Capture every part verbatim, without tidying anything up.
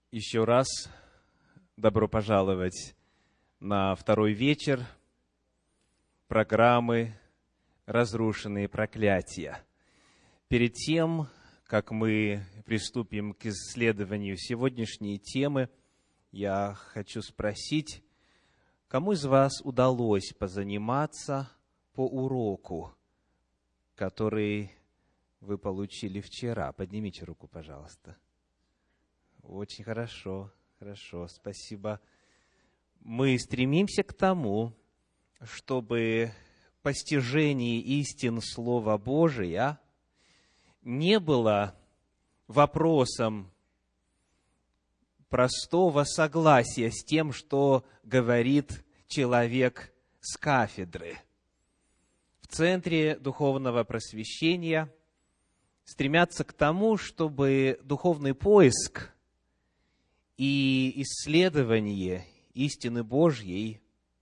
Еще раз добро пожаловать на второй вечер программы «Разрушенные проклятия». Перед тем, как мы приступим к исследованию сегодняшней темы, я хочу спросить, кому из вас удалось позаниматься по уроку, который вы получили вчера? Поднимите руку, пожалуйста. Очень хорошо, хорошо, спасибо. Мы стремимся к тому, чтобы постижение истин Слова Божия не было вопросом простого согласия с тем, что говорит человек с кафедры. В Центре Духовного Просвещения стремятся к тому, чтобы духовный поиск и исследование истины Божьей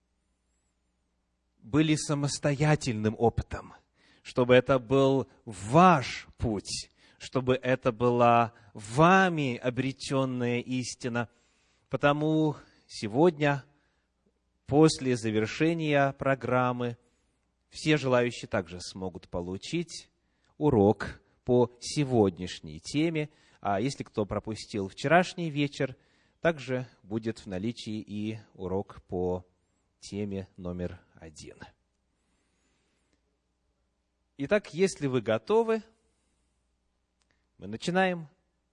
были самостоятельным опытом, чтобы это был ваш путь, чтобы это была вами обретенная истина. Потому сегодня, после завершения программы, все желающие также смогут получить урок по сегодняшней теме. А если кто пропустил вчерашний вечер, также будет в наличии и урок по теме номер один. Итак, если вы готовы, мы начинаем.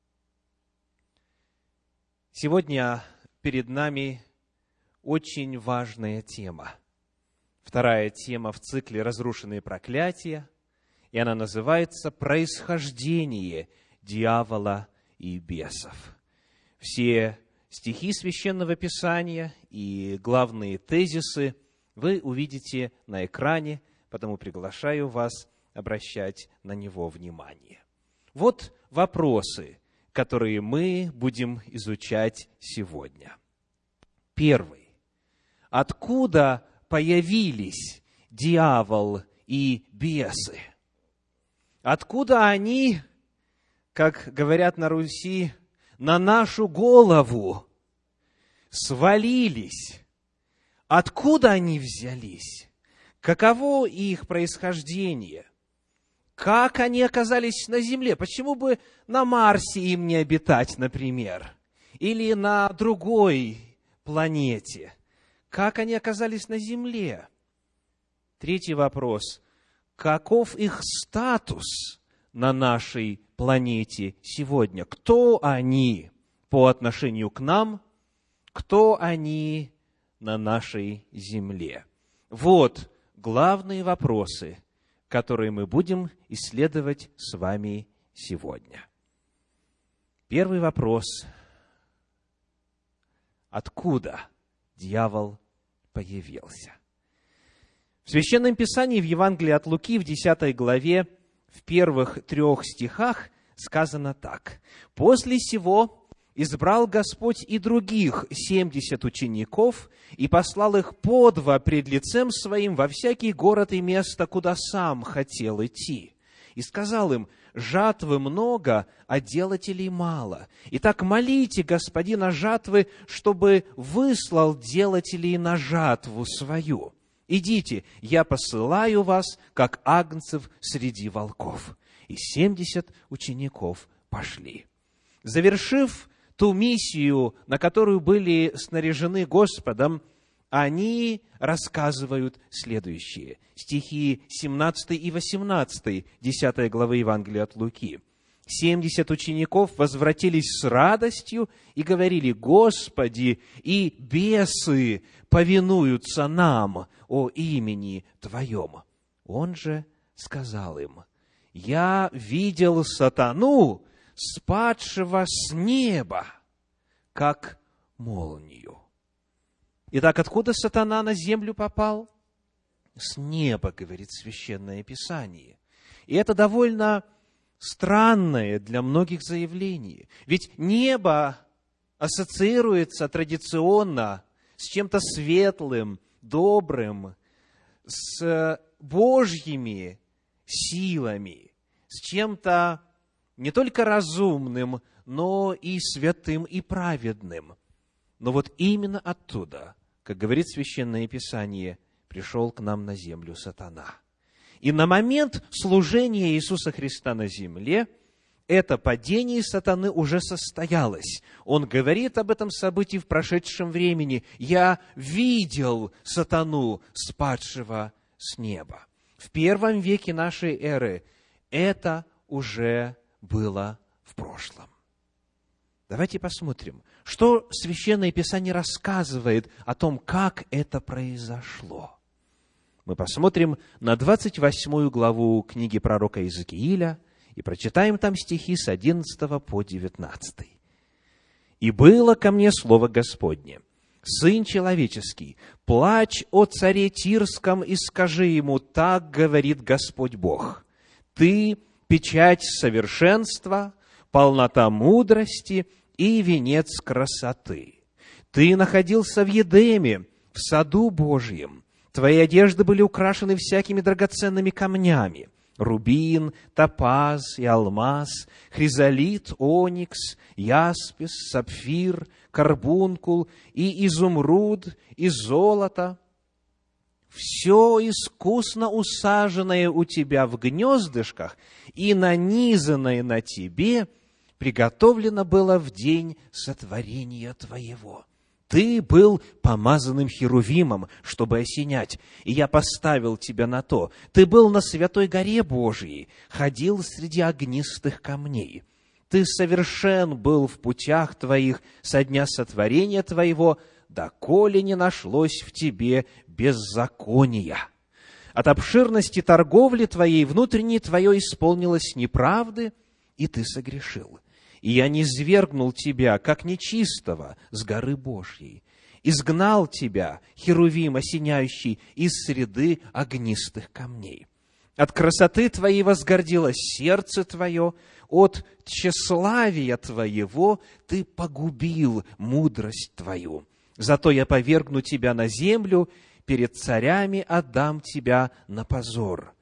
Сегодня перед нами очень важная тема. Вторая тема в цикле «Разрушенные проклятия», и она называется «Происхождение дьявола и бесов». Все стихи Священного Писания и главные тезисы вы увидите на экране, потому приглашаю вас обращать на него внимание. Вот вопросы, которые мы будем изучать сегодня. Первый. Откуда появились дьявол и бесы? Откуда они, как говорят на Руси, на нашу голову свалились? Откуда они взялись? Каково их происхождение? Как они оказались на Земле? Почему бы на Марсе им не обитать, например? Или на другой планете? Как они оказались на Земле? Третий вопрос. Каков их статус на нашей планете сегодня? Кто они по отношению к нам? Кто они на нашей Земле? Вот главные вопросы, которые мы будем исследовать с вами сегодня. Первый вопрос. Откуда дьявол появился? В Священном Писании, в Евангелии от Луки, в десятой главе, в первых трех стихах сказано так. «После сего избрал Господь и других семьдесят учеников и послал их по два пред лицем своим во всякий город и место, куда сам хотел идти. И сказал им: жатвы много, а делателей мало. Итак, молите Господина жатвы, чтобы выслал делателей на жатву свою. Идите, я посылаю вас, как агнцев среди волков». И семьдесят учеников пошли. Завершив ту миссию, на которую были снаряжены Господом, они рассказывают следующее. Стихи семнадцатый и восемнадцатый, десятой главы Евангелия от Луки. «Семьдесят учеников возвратились с радостью и говорили: Господи, и бесы повинуются нам о имени Твоем. Он же сказал им: я видел сатану, спадшего с неба, как молнию». Итак, откуда сатана на землю попал? С неба, говорит Священное Писание. И это довольно странное для многих заявление. Ведь небо ассоциируется традиционно с чем-то светлым, добрым, с Божьими силами, с чем-то не только разумным, но и святым и праведным. Но вот именно оттуда, как говорит Священное Писание, пришел к нам на землю сатана. И на момент служения Иисуса Христа на земле это падение сатаны уже состоялось. Он говорит об этом событии в прошедшем времени. «Я видел сатану, спадшего с неба». В первом веке нашей эры это уже было в прошлом. Давайте посмотрим, что Священное Писание рассказывает о том, как это произошло. Мы посмотрим на двадцать восьмую главу книги пророка Иезекииля и прочитаем там стихи с одиннадцатого по девятнадцатый. «И было ко мне слово Господне: Сын человеческий, плачь о царе Тирском и скажи ему: так говорит Господь Бог. Ты — печать совершенства, полнота мудрости и венец красоты. Ты находился в Едеме, в саду Божьем. Твои одежды были украшены всякими драгоценными камнями: рубин, топаз и алмаз, хризолит, оникс, яспис, сапфир, карбункул и изумруд, и золото. Все искусно усаженное у тебя в гнездышках и нанизанное на тебе приготовлено было в день сотворения твоего. Ты был помазанным херувимом, чтобы осенять, и я поставил тебя на то. Ты был на святой горе Божией, ходил среди огнистых камней. Ты совершен был в путях твоих со дня сотворения твоего, доколе не нашлось в тебе беззакония. От обширности торговли твоей внутреннее твое исполнилось неправды, и ты согрешил. И я низвергнул тебя, как нечистого, с горы Божьей, изгнал тебя, херувим осеняющий, из среды огнистых камней. От красоты твоей возгордилось сердце твое, от тщеславия твоего ты погубил мудрость твою. Зато я повергну тебя на землю, перед царями отдам тебя на позор.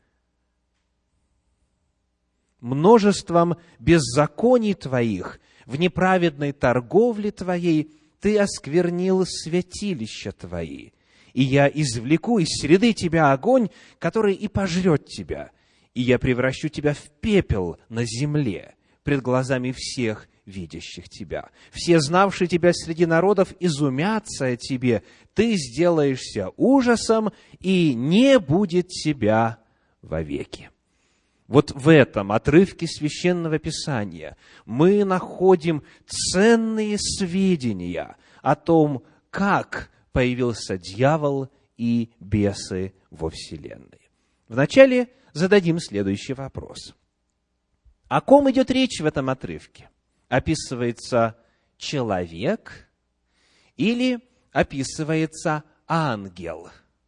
Множеством беззаконий твоих, в неправедной торговле твоей ты осквернил святилища твои. И я извлеку из среды тебя огонь, который и пожрет тебя. И я превращу тебя в пепел на земле пред глазами всех видящих тебя. Все, знавшие тебя среди народов, изумятся о тебе. Ты сделаешься ужасом, и не будет тебя вовеки». Вот в этом отрывке Священного Писания мы находим ценные сведения о том, как появился дьявол и бесы во Вселенной. Вначале зададим следующий вопрос. О ком идет речь в этом отрывке? Описывается человек или описывается ангел?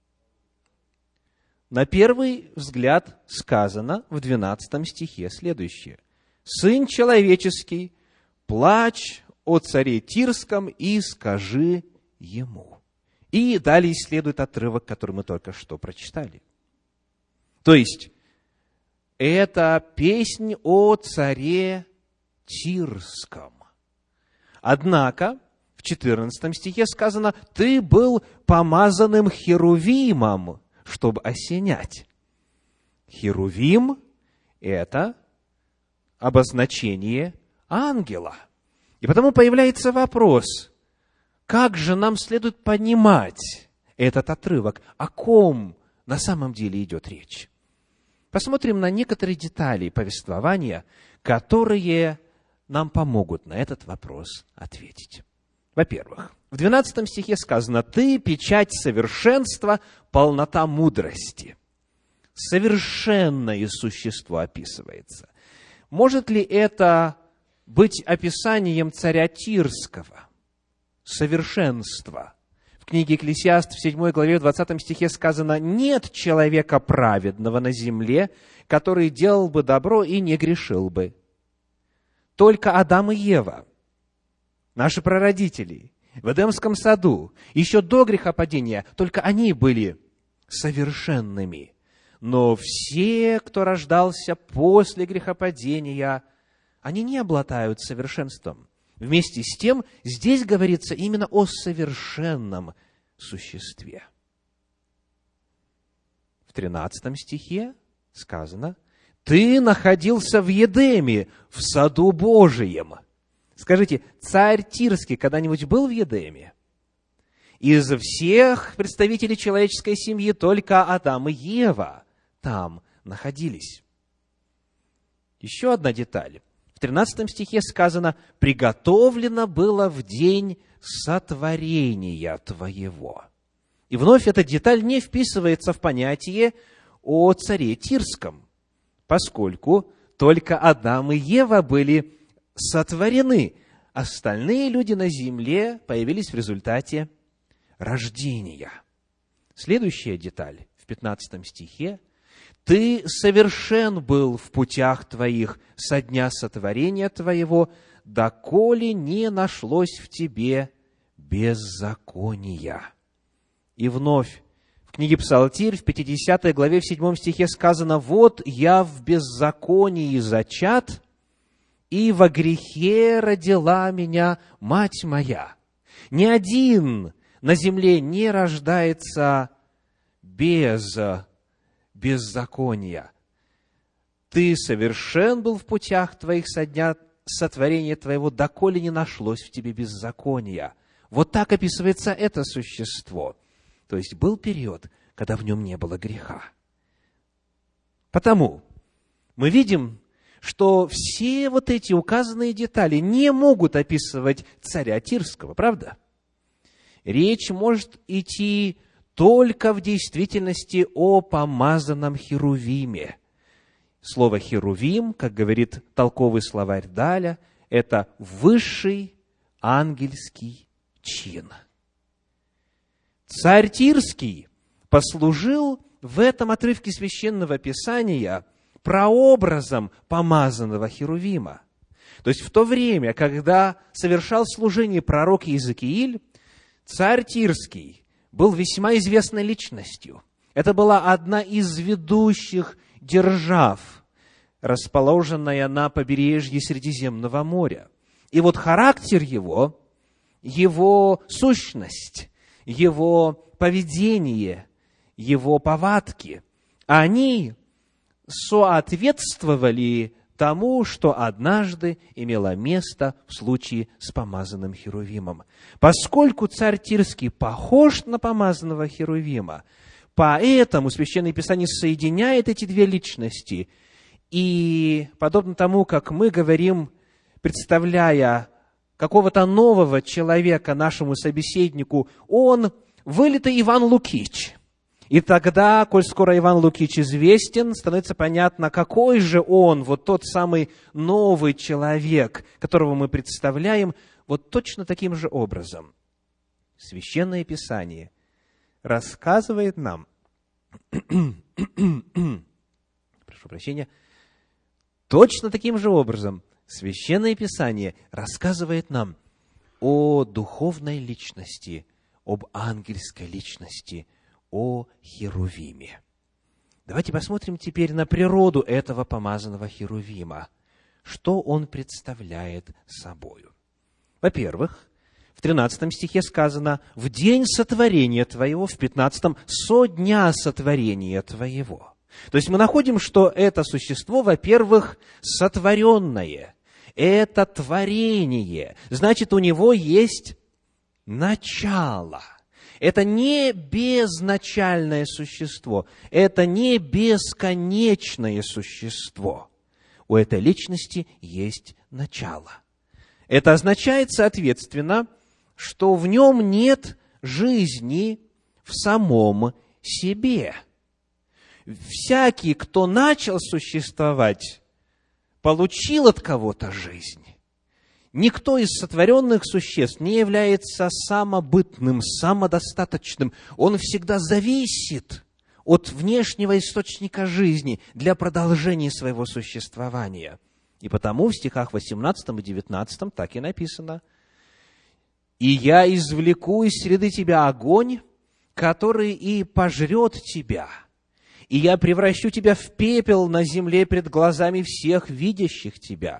На первый взгляд сказано в двенадцатом стихе следующее. «Сын человеческий, плачь о царе Тирском и скажи ему». И далее следует отрывок, который мы только что прочитали. То есть, это песнь о царе Тирском. Однако, в четырнадцатом стихе сказано: «Ты был помазанным херувимом, чтобы осенять». Херувим – это обозначение ангела. И потому появляется вопрос, как же нам следует понимать этот отрывок, о ком на самом деле идет речь. Посмотрим на некоторые детали повествования, которые нам помогут на этот вопрос ответить. Во-первых, в двенадцатом стихе сказано: «Ты — печать совершенства, полнота мудрости». Совершенное существо описывается. Может ли это быть описанием царя Тирского? Совершенство. В книге Екклесиаст в седьмой главе, в двадцатом стихе сказано: «Нет человека праведного на земле, который делал бы добро и не грешил бы». Только Адам и Ева, наши прародители, в Эдемском саду, еще до грехопадения, только они были совершенными. Но все, кто рождался после грехопадения, они не обладают совершенством. Вместе с тем, здесь говорится именно о совершенном существе. В тринадцатом стихе сказано: «Ты находился в Едеме, в саду Божием». Скажите, царь Тирский когда-нибудь был в Едеме? Из всех представителей человеческой семьи только Адам и Ева там находились. Еще одна деталь. В тринадцатом стихе сказано: «Приготовлено было в день сотворения твоего». И вновь эта деталь не вписывается в понятие о царе Тирском, поскольку только Адам и Ева были сотворены. Остальные люди на земле появились в результате рождения. Следующая деталь в пятнадцатом стихе: «Ты совершен был в путях твоих со дня сотворения твоего, доколе не нашлось в тебе беззакония». И вновь в книге Псалтирь в пятидесятой главе в седьмом стихе сказано: «Вот я в беззаконии зачат, и во грехе родила меня мать моя». Ни один на земле не рождается без беззакония. Ты совершен был в путях твоих со дня сотворения твоего, доколе не нашлось в тебе беззакония. Вот так описывается это существо. То есть был период, когда в нем не было греха. Потому мы видим, что все вот эти указанные детали не могут описывать царя Тирского, правда? Речь может идти только в действительности о помазанном Херувиме. Слово «херувим», как говорит толковый словарь Даля, это высший ангельский чин. Царь Тирский послужил в этом отрывке Священного Писания прообразом помазанного Херувима. То есть в то время, когда совершал служение пророк Иезекииль, царь Тирский был весьма известной личностью. Это была одна из ведущих держав, расположенная на побережье Средиземного моря. И вот характер его, его сущность, его поведение, его повадки, они соответствовали тому, что однажды имело место в случае с помазанным Херувимом. Поскольку царь Тирский похож на помазанного Херувима, поэтому Священное Писание соединяет эти две личности. И подобно тому, как мы говорим, представляя какого-то нового человека нашему собеседнику, он вылитый Иван Лукич. И тогда, коль скоро Иван Лукич известен, становится понятно, какой же он, вот тот самый новый человек, которого мы представляем, вот точно таким же образом. Священное Писание рассказывает нам, прошу прощения, точно таким же образом Священное Писание рассказывает нам о духовной личности, об ангельской личности, о Херувиме. Давайте посмотрим теперь на природу этого помазанного Херувима. Что он представляет собою? Во-первых, в тринадцатом стихе сказано: «В день сотворения твоего», в пятнадцатом «со дня сотворения твоего». То есть мы находим, что это существо, во-первых, сотворенное. Это творение. Значит, у него есть начало. Это не безначальное существо. Это не бесконечное существо. У этой личности есть начало. Это означает, соответственно, что в нем нет жизни в самом себе. Всякий, кто начал существовать, получил от кого-то жизнь. Никто из сотворенных существ не является самобытным, самодостаточным. Он всегда зависит от внешнего источника жизни для продолжения своего существования. И потому в стихах восемнадцатом и девятнадцатом так и написано: «И я извлеку из среды тебя огонь, который и пожрет тебя, и я превращу тебя в пепел на земле пред глазами всех видящих тебя.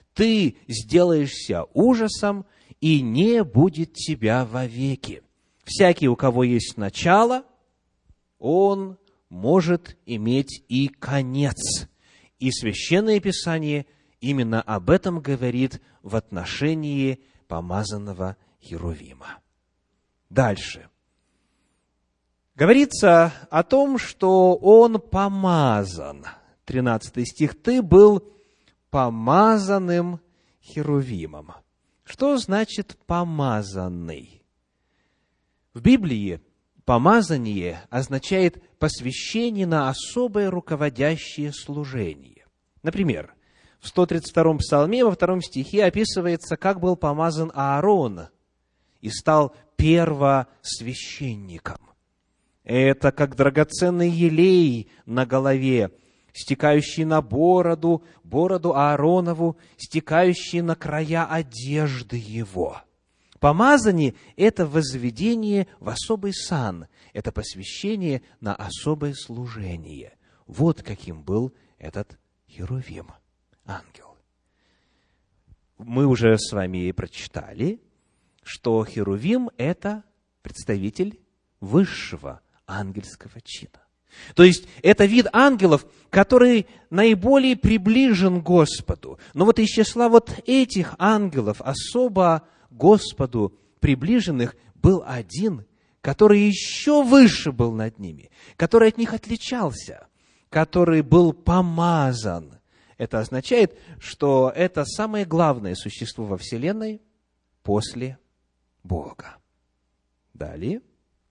ты сделаешься ужасом, и не будет тебя вовеки. Всякий, у кого есть начало, он может иметь и конец. И Священное Писание именно об этом говорит в отношении помазанного Херувима. Дальше. Говорится о том, что он помазан. тринадцатый стих. Ты был помазанным Херувимом. Что значит помазанный? В Библии помазание означает посвящение на особое руководящее служение. Например, в сто тридцать втором псалме во втором стихе описывается, как был помазан Аарон и стал первосвященником. Это как драгоценный елей на голове, стекающий на бороду, бороду Ааронову, стекающий на края одежды его. Помазание – это возведение в особый сан, это посвящение на особое служение. Вот каким был этот Херувим, ангел. Мы уже с вами прочитали, что Херувим – это представитель высшего ангельского чина. То есть, это вид ангелов, который наиболее приближен к Господу. Но вот из числа вот этих ангелов, особо Господу приближенных, был один, который еще выше был над ними, который от них отличался, который был помазан. Это означает, что это самое главное существо во Вселенной после Бога. Далее.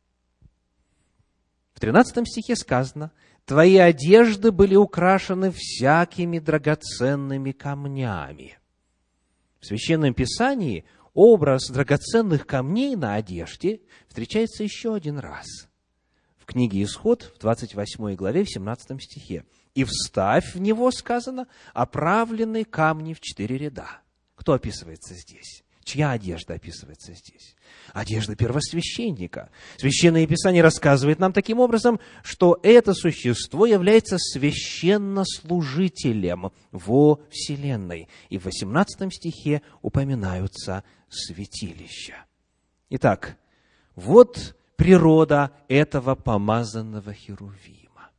В тринадцатом стихе сказано: «Твои одежды были украшены всякими драгоценными камнями». В Священном Писании образ драгоценных камней на одежде встречается еще один раз. В книге Исход, в двадцать восьмой главе, в семнадцатом стихе. «И вставь в него», сказано, «оправленные камни в четыре ряда». Кто описывается здесь? Чья одежда описывается здесь? Одежда первосвященника. Священное Писание рассказывает нам таким образом, что это существо является священнослужителем во Вселенной. И в восемнадцатом стихе упоминаются святилища. Итак, вот природа этого помазанного Херувима.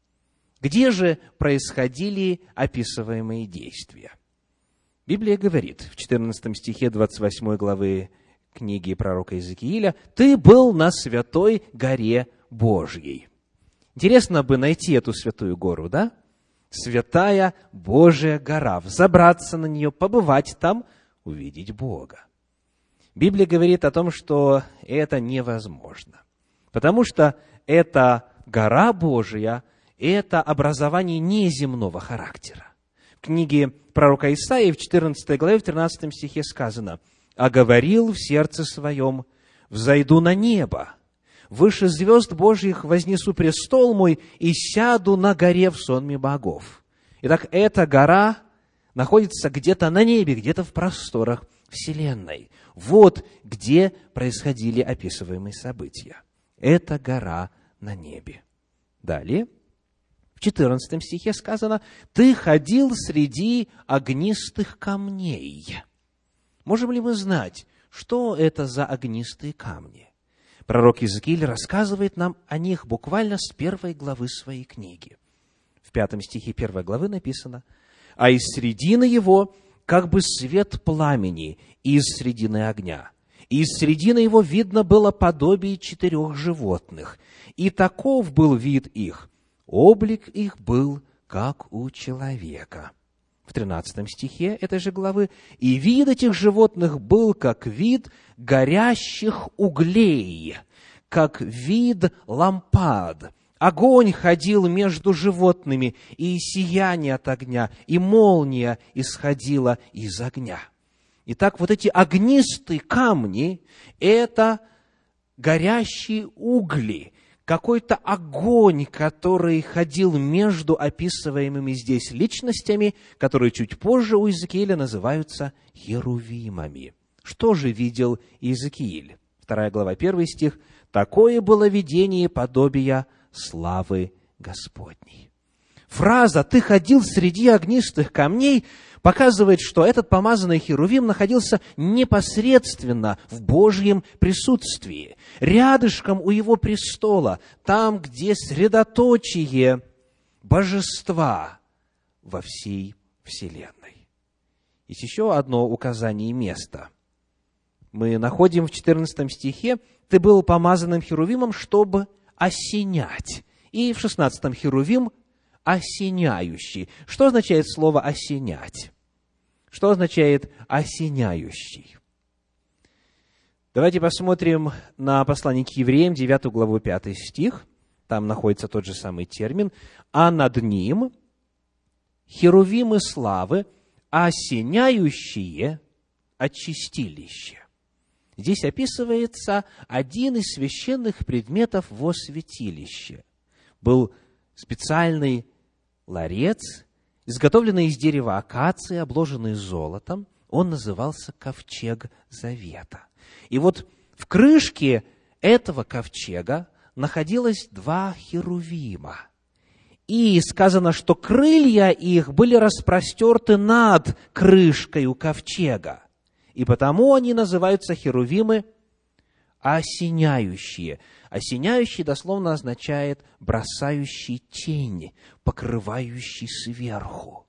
Где же происходили описываемые действия? Библия говорит в четырнадцатом стихе двадцать восьмой главы книги пророка Иезекииля: «Ты был на святой горе Божьей». Интересно бы найти эту святую гору, да? Святая Божья гора, взобраться на нее, побывать там, увидеть Бога. Библия говорит о том, что это невозможно, потому что эта гора Божия – это образование неземного характера. В книге пророка Исаии в четырнадцатой главе, в тринадцатом стихе сказано: «А говорил в сердце своем: взойду на небо, выше звезд Божьих вознесу престол мой и сяду на горе в сонме богов». Итак, эта гора находится где-то на небе, где-то в просторах Вселенной. Вот где происходили описываемые события. Это гора на небе. Далее. В четырнадцатом стихе сказано: «Ты ходил среди огнистых камней». Можем ли мы знать, что это за огнистые камни? Пророк Иезекииль рассказывает нам о них буквально с первой главы своей книги. В пятом стихе первой главы написано: «А из средины его как бы свет пламени из средины огня, и из средины его видно было подобие четырех животных, и таков был вид их. Облик их был, как у человека». В тринадцатом стихе этой же главы: «И вид этих животных был, как вид горящих углей, как вид лампад. Огонь ходил между животными, и сияние от огня, и молния исходила из огня». Итак, вот эти огнистые камни – это горящие угли, какой-то огонь, который ходил между описываемыми здесь личностями, которые чуть позже у Иезекииля называются херувимами. Что же видел Иезекииль? Вторая глава, первый стих. «Такое было видение подобия славы Господней». Фраза «ты ходил среди огнистых камней» показывает, что этот помазанный херувим находился непосредственно в Божьем присутствии, рядышком у его престола, там, где средоточие божества во всей вселенной. Есть еще одно указание места. Мы находим в четырнадцатом стихе: «Ты был помазанным херувимом, чтобы осенять». И в шестнадцатом: «Херувим осеняющий». Что означает слово «осенять»? Что означает «осеняющий»? Давайте посмотрим на послание к евреям, девятую главу, пятый стих. Там находится тот же самый термин. «А над ним херувимы славы, осеняющие от чистилища». Здесь описывается один из священных предметов во святилище. Был специальный ларец, изготовленный из дерева акации, обложенный золотом. Он назывался ковчег завета. И вот в крышке этого ковчега находилось два херувима. И сказано, что крылья их были распростерты над крышкой у ковчега. И потому они называются херувимы осеняющие. Осеняющий дословно означает бросающий тень, покрывающий сверху.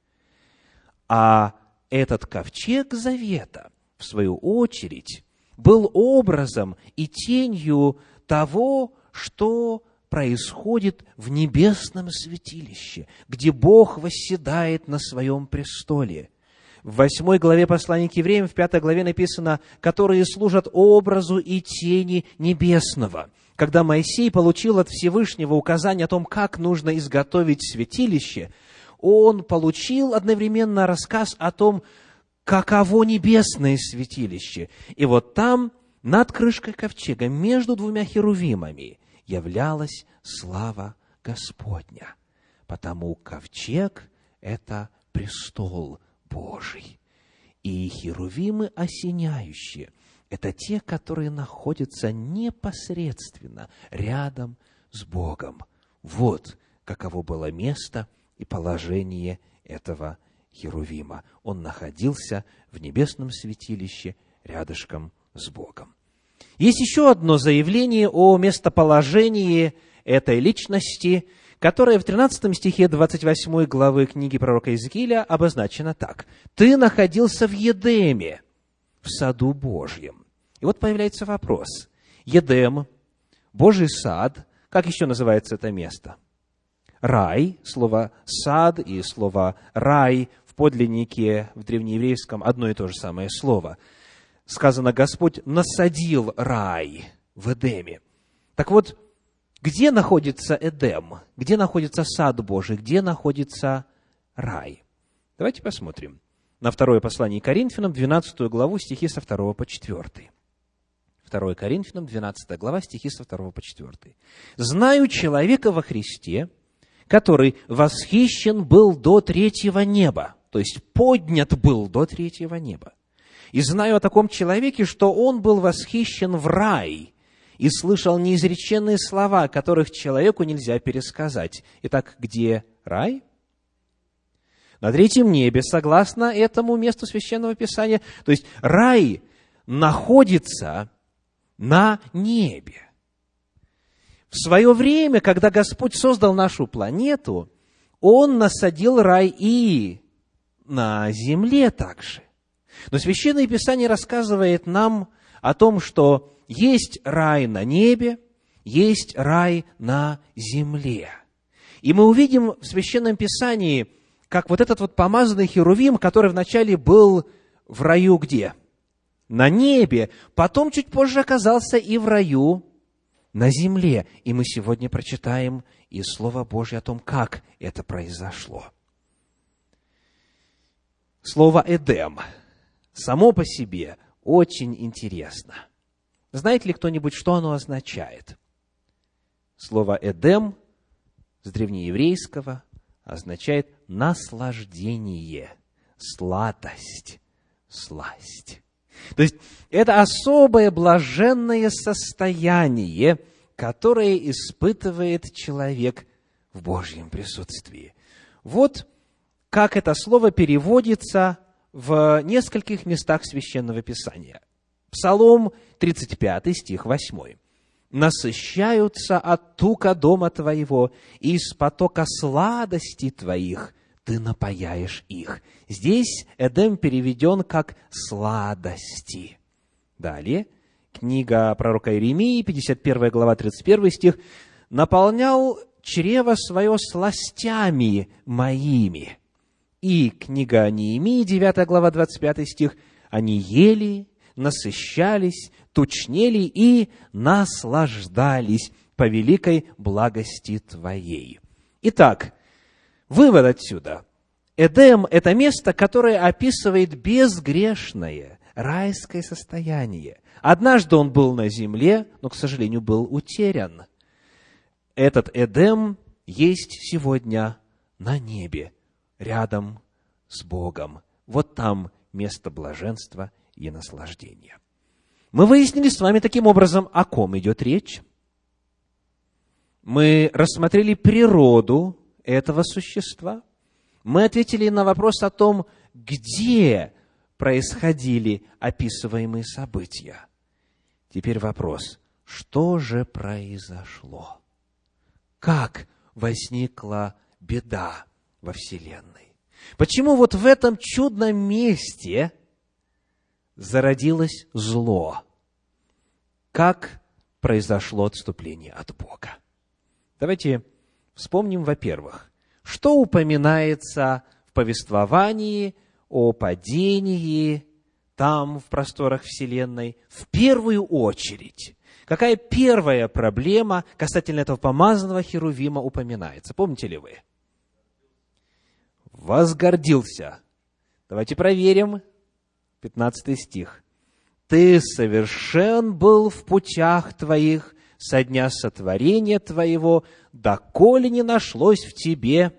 А этот ковчег завета, в свою очередь, был образом и тенью того, что происходит в небесном святилище, где Бог восседает на своем престоле. В восьмой главе послания к евреям, в пятой главе написано: «которые служат образу и тени небесного». Когда Моисей получил от Всевышнего указание о том, как нужно изготовить святилище, он получил одновременно рассказ о том, каково небесное святилище. И вот там, над крышкой ковчега, между двумя херувимами, являлась слава Господня. Потому ковчег – это престол Божий. И херувимы осеняющие – это те, которые находятся непосредственно рядом с Богом. Вот каково было место и положение этого херувима. Он находился в небесном святилище рядышком с Богом. Есть еще одно заявление о местоположении этой личности, которое в тринадцатом стихе двадцать восьмой главы книги пророка Иезекииля обозначено так: «Ты находился в Едеме, в саду Божьем». И вот появляется вопрос. Едем, Божий сад, как еще называется это место? Рай, слово «сад» и слово «рай» в подлиннике в древнееврейском одно и то же самое слово. Сказано: Господь насадил рай в Эдеме. Так вот, где находится Эдем? Где находится сад Божий? Где находится рай? Давайте посмотрим на второе послание Коринфянам, двенадцатую главу, стихи со второго по четвёртый. второе Коринфянам, двенадцатая глава, стихи со второго по четвёртый. «Знаю человека во Христе, который восхищен был до третьего неба», то есть поднят был до третьего неба. «И знаю о таком человеке, что он был восхищен в рай и слышал неизреченные слова, которых человеку нельзя пересказать». Итак, где рай? На третьем небе, согласно этому месту Священного Писания. То есть рай находится на небе. В свое время, когда Господь создал нашу планету, Он насадил рай и на земле также. Но Священное Писание рассказывает нам о том, что есть рай на небе, есть рай на земле. И мы увидим в Священном Писании, как вот этот вот помазанный херувим, который вначале был в раю где? На небе, потом чуть позже оказался и в раю на земле. И мы сегодня прочитаем из Слова Божьего о том, как это произошло. Слово «Эдем» само по себе очень интересно. Знает ли кто-нибудь, что оно означает? Слово «Эдем» с древнееврейского означает наслаждение, сладость, сласть. То есть это особое блаженное состояние, которое испытывает человек в Божьем присутствии. Вот как это слово переводится в нескольких местах Священного Писания. Псалом тридцать пятый, стих восьмой. «Насыщаются от тука дома твоего, и из потока сладостей твоих ты напояешь их». Здесь Эдем переведен как «сладости». Далее, книга пророка Иеремии, пятьдесят первая глава, тридцать первый стих. «Наполнял чрево свое сластями моими». И книга Неемии, девятая глава, двадцать пятый стих. «Они ели, насыщались, тучнели и наслаждались по великой благости Твоей». Итак, вывод отсюда. Эдем – это место, которое описывает безгрешное, райское состояние. Однажды он был на земле, но, к сожалению, был утерян. Этот Эдем есть сегодня на небе, рядом с Богом. Вот там место блаженства и наслаждения. Мы выяснили с вами таким образом, о ком идет речь. Мы рассмотрели природу этого существа. Мы ответили на вопрос о том, где происходили описываемые события. Теперь вопрос, что же произошло? Как возникла беда во Вселенной? Почему вот в этом чудном месте зародилось зло? Как произошло отступление от Бога? Давайте вспомним, во-первых, что упоминается в повествовании о падении там, в просторах Вселенной, в первую очередь. Какая первая проблема касательно этого помазанного херувима упоминается? Помните ли вы? Возгордился. Давайте проверим. пятнадцатый стих. «Ты совершен был в путях твоих со дня сотворения твоего, доколе не нашлось в тебе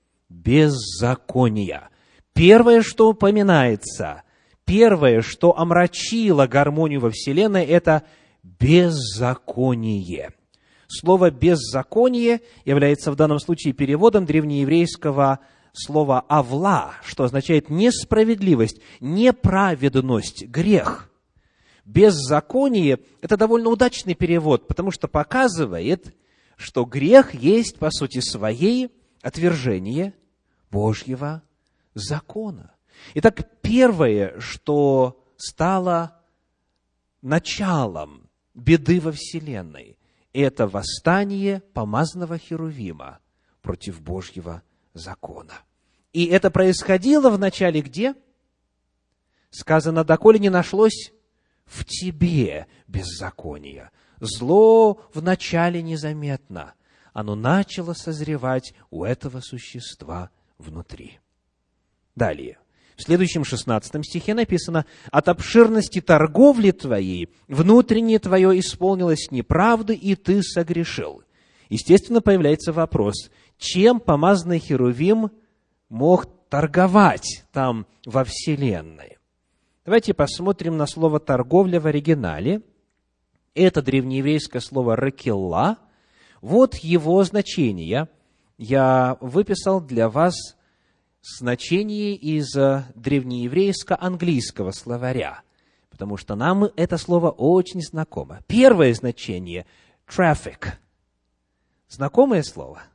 беззакония». Первое, что упоминается, первое, что омрачило гармонию во Вселенной, это беззаконие. Слово «беззаконие» является в данном случае переводом древнееврейского слова «авла», что означает несправедливость, неправедность, грех. Беззаконие – это довольно удачный перевод, потому что показывает, что грех есть, по сути своей, отвержение Божьего закона. Итак, первое, что стало началом беды во Вселенной, это восстание помазанного херувима против Божьего закона. И это происходило вначале где? Сказано, доколе не нашлось в тебе беззакония. Зло вначале незаметно. Оно начало созревать у этого существа внутри. Далее. В следующем шестнадцатом стихе написано: «От обширности торговли твоей внутреннее твое исполнилось неправды, и ты согрешил». Естественно, появляется вопрос, чем помазанный херувим мог торговать там во Вселенной? Давайте посмотрим на слово «торговля» в оригинале. Это древнееврейское слово «ракелла». Вот его значение. Я выписал для вас значение из древнееврейско-английского словаря, потому что нам это слово очень знакомо. Первое значение – traffic. Знакомое слово?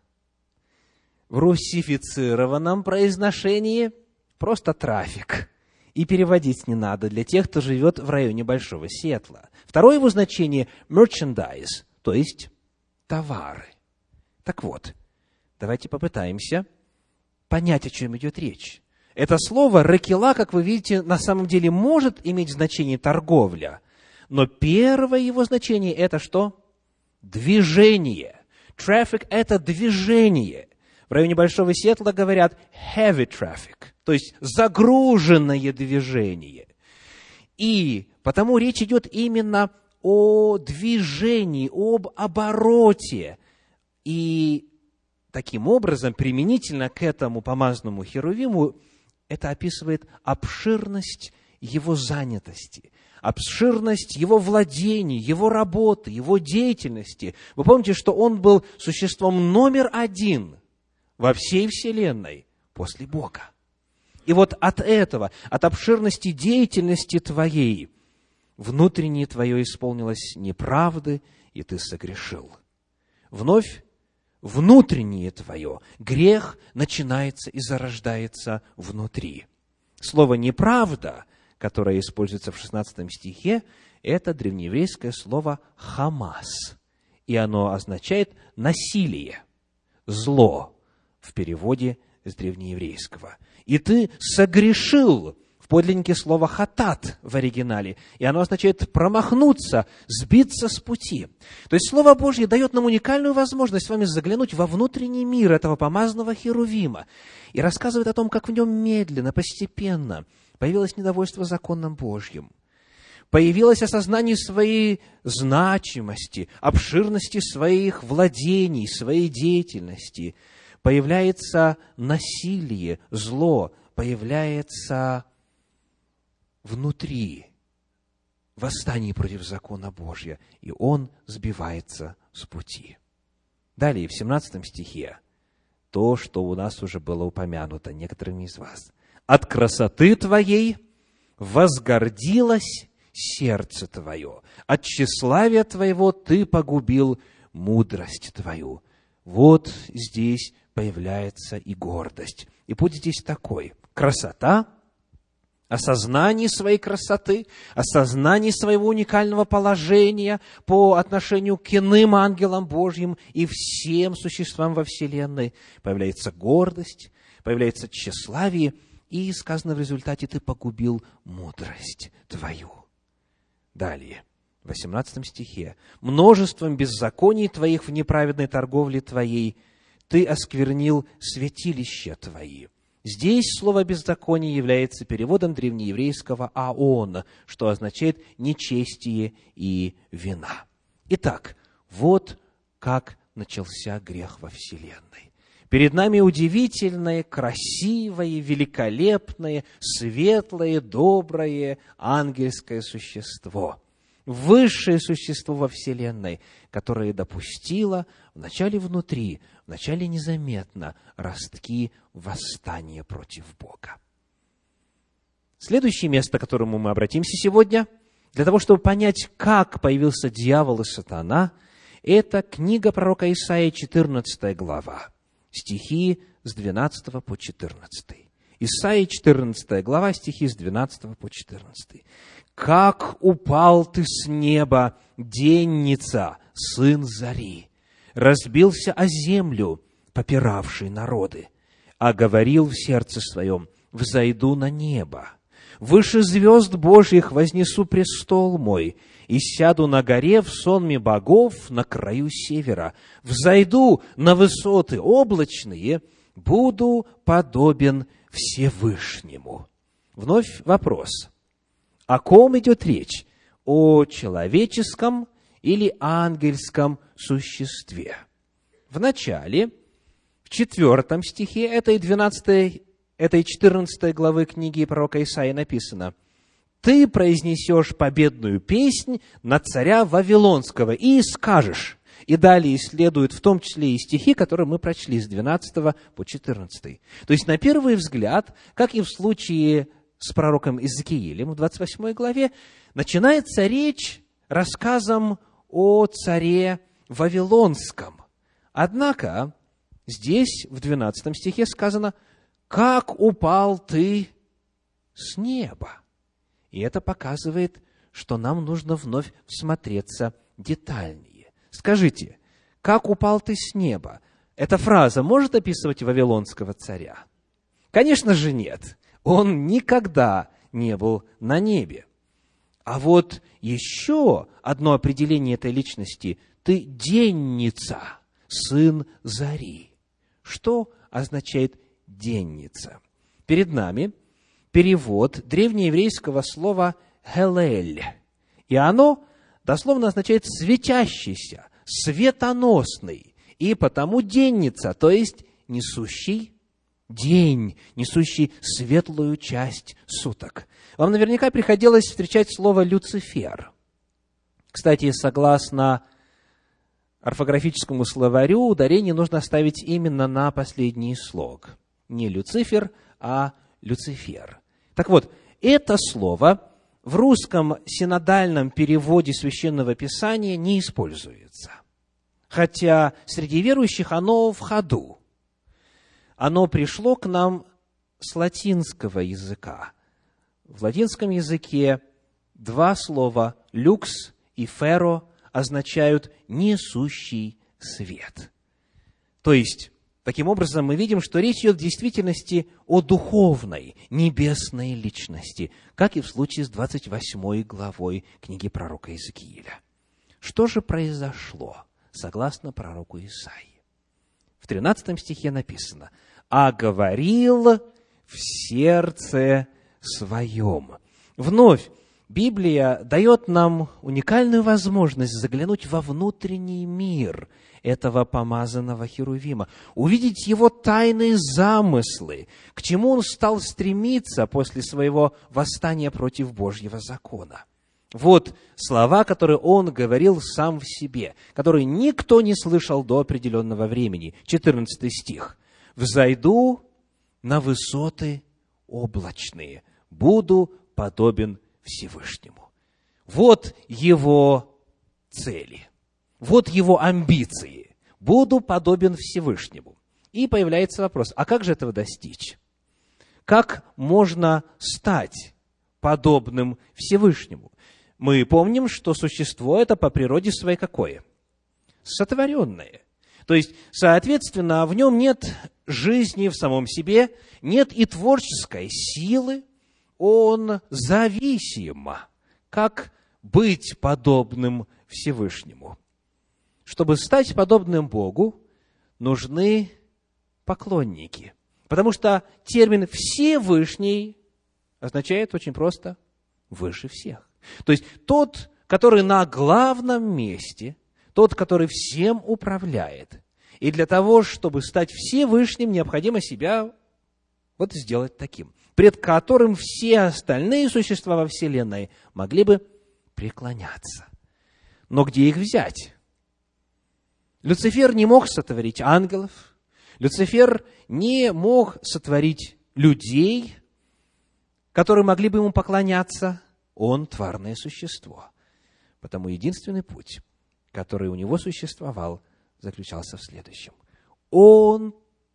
В руссифицированном произношении просто трафик. И переводить не надо для тех, кто живет в районе Большого Сиэтла. Второе его значение – merchandise, то есть товары. Так вот, давайте попытаемся понять, о чем идет речь. Это слово «ракела», как вы видите, на самом деле может иметь значение «торговля», но первое его значение – это что? Движение. Traffic – это движение. В районе Большого Сиэтла говорят heavy traffic, то есть загруженное движение. И потому речь идет именно о движении, об обороте. И таким образом, применительно к этому помазанному херувиму, это описывает обширность его занятости, обширность его владений, его работы, его деятельности. Вы помните, что он был существом номер один во всей Вселенной после Бога. И вот от этого, от обширности деятельности твоей, внутреннее твое исполнилось неправды, и ты согрешил. Вновь внутреннее твое, грех начинается и зарождается внутри. Слово «неправда», которое используется в шестнадцатом стихе, это древнееврейское слово «хамас», и оно означает «насилие», «зло» в переводе с древнееврейского. И ты согрешил, в подлиннике слово «хатат» в оригинале, и оно означает промахнуться, сбиться с пути. То есть Слово Божье дает нам уникальную возможность с вами заглянуть во внутренний мир этого помазанного херувима и рассказывает о том, как в нем медленно, постепенно появилось недовольство законом Божьим, появилось осознание своей значимости, обширности своих владений, своей деятельности, появляется насилие, зло, появляется внутри восстание против закона Божия, и он сбивается с пути. Далее, в семнадцатом стихе, то, что у нас уже было упомянуто некоторыми из вас. «От красоты твоей возгордилось сердце твое, от тщеславия твоего ты погубил мудрость твою». Вот здесь появляется и гордость. И путь здесь такой. Красота, осознание своей красоты, осознание своего уникального положения по отношению к иным ангелам Божьим и всем существам во вселенной. Появляется гордость, появляется тщеславие, и сказано в результате: ты погубил мудрость твою. Далее, в восемнадцатом стихе. «Множеством беззаконий твоих в неправедной торговле твоей ты осквернил святилища твои». Здесь слово «беззаконие» является переводом древнееврейского «аон», что означает «нечестие и вина». Итак, вот как начался грех во вселенной. Перед нами удивительное, красивое, великолепное, светлое, доброе ангельское существо. Высшее существо во вселенной, которое допустило вначале внутри, вначале незаметно ростки восстания против Бога. Следующее место, к которому мы обратимся сегодня, для того, чтобы понять, как появился дьявол и сатана, это книга пророка Исаии, четырнадцатая глава, стихи с двенадцатого по четырнадцатый. Исаии, четырнадцатая глава, стихи с двенадцатого по четырнадцатый. «Как упал ты с неба, денница, сын зари! Разбился о землю, попиравший народы, а говорил в сердце своем: взойду на небо. Выше звезд Божьих вознесу престол мой, и сяду на горе в сонме богов на краю севера. Взойду на высоты облачные, буду подобен Всевышнему». Вновь вопрос. О ком идет речь? О человеческом или ангельском существе? В начале, в четвертом стихе этой двенадцатой, этой четырнадцатой главы книги пророка Исаии написано: «Ты произнесешь победную песнь на царя Вавилонского и скажешь». И далее следуют в том числе и стихи, которые мы прочли с двенадцатого по четырнадцатый. То есть, на первый взгляд, как и в случае с пророком Иезекиилем в двадцать восьмой главе, начинается речь рассказом о царе Вавилонском. Однако, здесь в двенадцатом стихе сказано: «Как упал ты с неба». И это показывает, что нам нужно вновь всмотреться детальнее. Скажите, как упал ты с неба? Эта фраза может описывать вавилонского царя? Конечно же нет. Он никогда не был на небе. А вот еще одно определение этой личности: ты денница, сын зари. Что означает денница? Перед нами перевод древнееврейского слова «хелель». И оно дословно означает «светящийся», «светоносный». И потому денница, то есть несущий день, несущий светлую часть суток. Вам наверняка приходилось встречать слово «Люцифер». Кстати, согласно орфографическому словарю, ударение нужно ставить именно на последний слог. не Люцифер, а Люцифер. Так вот, это слово в русском синодальном переводе Священного Писания не используется. Хотя среди верующих оно в ходу. Оно пришло к нам с латинского языка. В латинском языке два слова «люкс» и «феро» означают «несущий свет». То есть, таким образом, мы видим, что речь идет в действительности о духовной, небесной личности, как и в случае с двадцать восьмой главой книги пророка Иезекииля. Что же произошло, согласно пророку Исаии? В тринадцатом стихе написано: «А говорил в сердце своем». Вновь Библия дает нам уникальную возможность заглянуть во внутренний мир этого помазанного Херувима, увидеть его тайные замыслы, к чему он стал стремиться после своего восстания против Божьего закона. Вот слова, которые он говорил сам в себе, которые никто не слышал до определенного времени. четырнадцатый стих. «Взойду на высоты облачные, буду подобен Всевышнему». Вот его цели, вот его амбиции. Буду подобен Всевышнему. И появляется вопрос, а как же этого достичь? Как можно стать подобным Всевышнему? Мы помним, что существо это по природе своей какое? Сотворенное. То есть, соответственно, в нем нет жизни в самом себе, нет и творческой силы, он зависим. Как быть подобным Всевышнему? Чтобы стать подобным Богу, нужны поклонники. Потому что термин «Всевышний» означает очень просто «выше всех». То есть тот, который на главном месте, тот, который всем управляет. И для того, чтобы стать Всевышним, необходимо себя вот сделать таким, пред которым все остальные существа во Вселенной могли бы преклоняться. Но где их взять? Люцифер не мог сотворить ангелов, Люцифер не мог сотворить людей, которые могли бы ему поклоняться. Он тварное существо. Потому единственный путь, который у него существовал, заключался в следующем. Он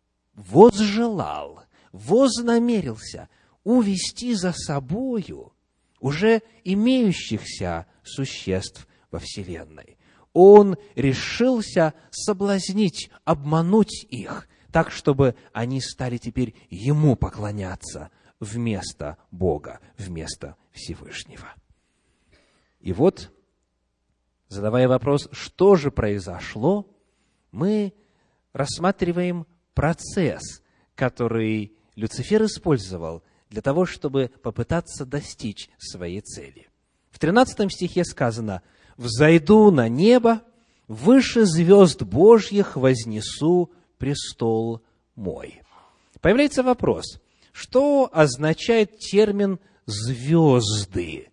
возжелал, вознамерился увести за собою уже имеющихся существ во Вселенной. Он решился соблазнить, обмануть их, так, чтобы они стали теперь ему поклоняться вместо Бога, вместо Всевышнего. И вот, задавая вопрос, что же произошло, мы рассматриваем процесс, который Люцифер использовал для того, чтобы попытаться достичь своей цели. В тринадцатом стихе сказано: «Взойду на небо, выше звезд Божьих вознесу престол мой». Появляется вопрос, что означает термин «звезды»?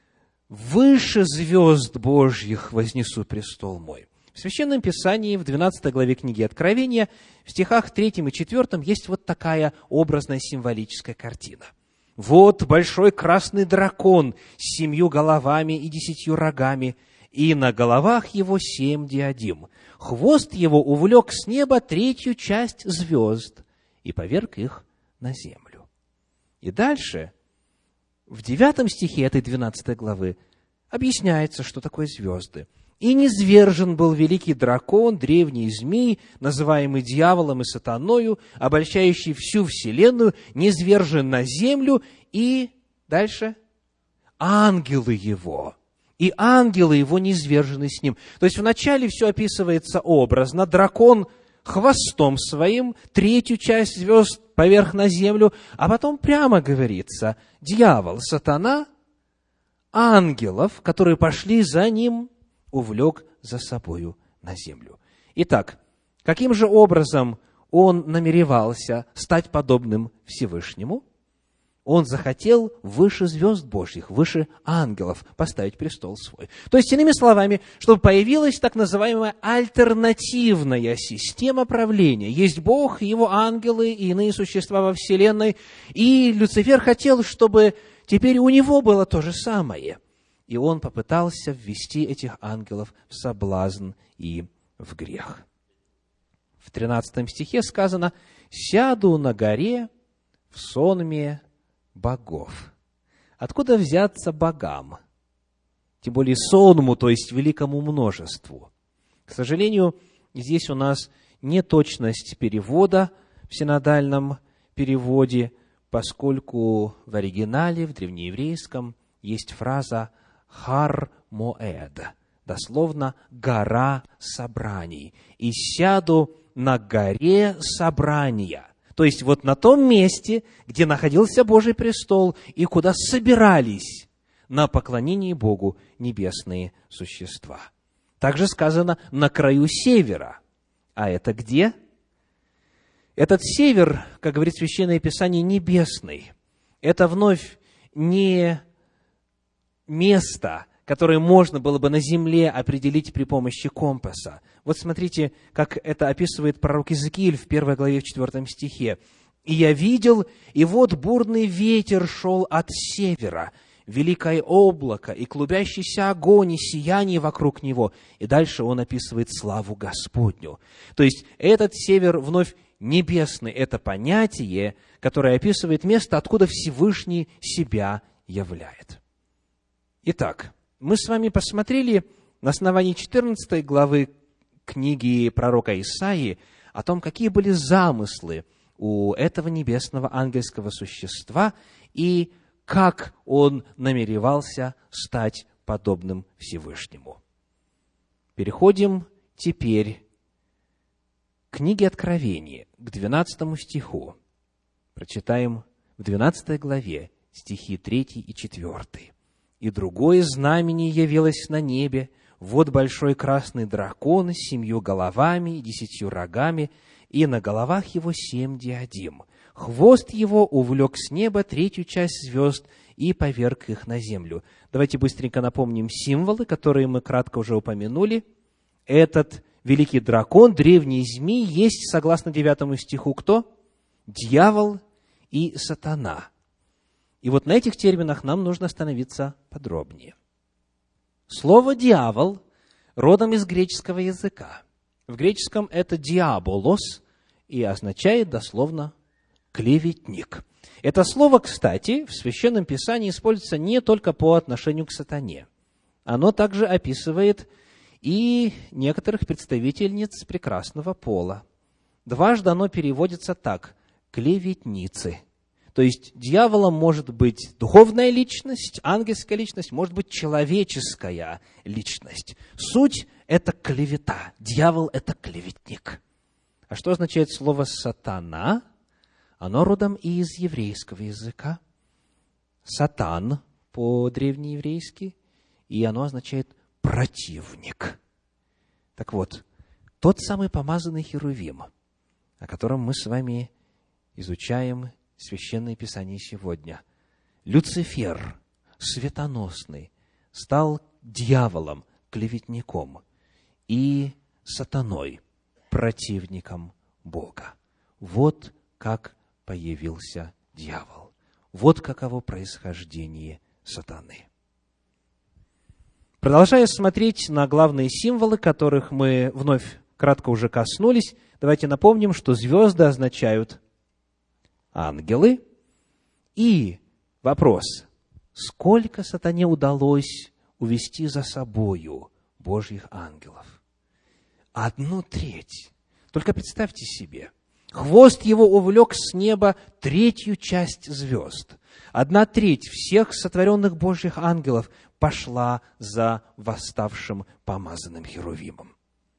«Выше звезд Божьих вознесу престол мой». В Священном Писании, в двенадцатой главе книги Откровения, в стихах третьем и четвертом есть вот такая образная символическая картина. «Вот большой красный дракон с семью головами и десятью рогами, и на головах его семь диадим. Хвост его увлек с неба третью часть звезд и поверг их на землю». И дальше, в девятом стихе этой двенадцатой главы, объясняется, что такое звезды. «И низвержен был великий дракон, древний змей, называемый дьяволом и сатаною, обольщающий всю вселенную, низвержен на землю, и дальше ангелы его». И ангелы его низвержены с ним. То есть вначале все описывается образно. Дракон хвостом своим, третью часть звезд поверх на землю, а потом прямо говорится: дьявол, сатана, ангелов, которые пошли за ним, увлек за собою на землю. Итак, каким же образом он намеревался стать подобным Всевышнему? Он захотел выше звезд Божьих, выше ангелов поставить престол свой. То есть, иными словами, чтобы появилась так называемая альтернативная система правления. Есть Бог, Его ангелы и иные существа во Вселенной. И Люцифер хотел, чтобы теперь у него было то же самое. И он попытался ввести этих ангелов в соблазн и в грех. В тринадцатом стихе сказано: «Сяду на горе в сонме богов». Откуда взяться богам? Тем более сонму, то есть великому множеству. К сожалению, здесь у нас неточность перевода в синодальном переводе, поскольку в оригинале, в древнееврейском, есть фраза «хар моэд», дословно «гора собраний». «И сяду на горе собрания». То есть вот на том месте, где находился Божий престол и куда собирались на поклонение Богу небесные существа. Также сказано «на краю севера». А это где? Этот север, как говорит Священное Писание, небесный. Это вновь не место, которое можно было бы на земле определить при помощи компаса. Вот смотрите, как это описывает пророк Иезекииль в первой главе, в четвертом стихе. «И я видел, и вот бурный ветер шел от севера, великое облако, и клубящийся огонь, и сияние вокруг него». И дальше он описывает славу Господню. То есть этот север вновь небесный – это понятие, которое описывает место, откуда Всевышний себя являет. Итак, мы с вами посмотрели на основании четырнадцатой главы книги пророка Исаии о том, какие были замыслы у этого небесного ангельского существа и как он намеревался стать подобным Всевышнему. Переходим теперь к книге Откровения, к двенадцатому стиху. Прочитаем в двенадцатой главе стихи третий и четвертый. «И другое знамение явилось на небе, вот большой красный дракон с семью головами и десятью рогами, и на головах его семь диадим. Хвост его увлек с неба третью часть звезд и поверг их на землю». Давайте быстренько напомним символы, которые мы кратко уже упомянули. Этот великий дракон, древний змей, есть, согласно девятому стиху, кто? Дьявол и сатана. И вот на этих терминах нам нужно остановиться подробнее. Слово «дьявол» родом из греческого языка. В греческом это «диаболос» и означает дословно «клеветник». Это слово, кстати, в Священном Писании используется не только по отношению к сатане. Оно также описывает и некоторых представительниц прекрасного пола. Дважды оно переводится так – «клеветницы». То есть дьяволом может быть духовная личность, ангельская личность, может быть человеческая личность. Суть – это клевета. Дьявол – это клеветник. А что означает слово «сатана»? Оно родом и из еврейского языка. Сатан по-древнееврейски, и оно означает противник. Так вот, тот самый помазанный Херувим, о котором мы с вами изучаем Священное Писание сегодня. Люцифер, светоносный, стал дьяволом, клеветником, и сатаной, противником Бога. Вот как появился дьявол. Вот каково происхождение сатаны. Продолжая смотреть на главные символы, которых мы вновь кратко уже коснулись, давайте напомним, что звезды означают ангелы. И вопрос, сколько сатане удалось увести за собою Божьих ангелов? Одну треть. Только представьте себе, хвост его увлек с неба третью часть звезд. Одна треть всех сотворенных Божьих ангелов пошла за восставшим помазанным Херувимом.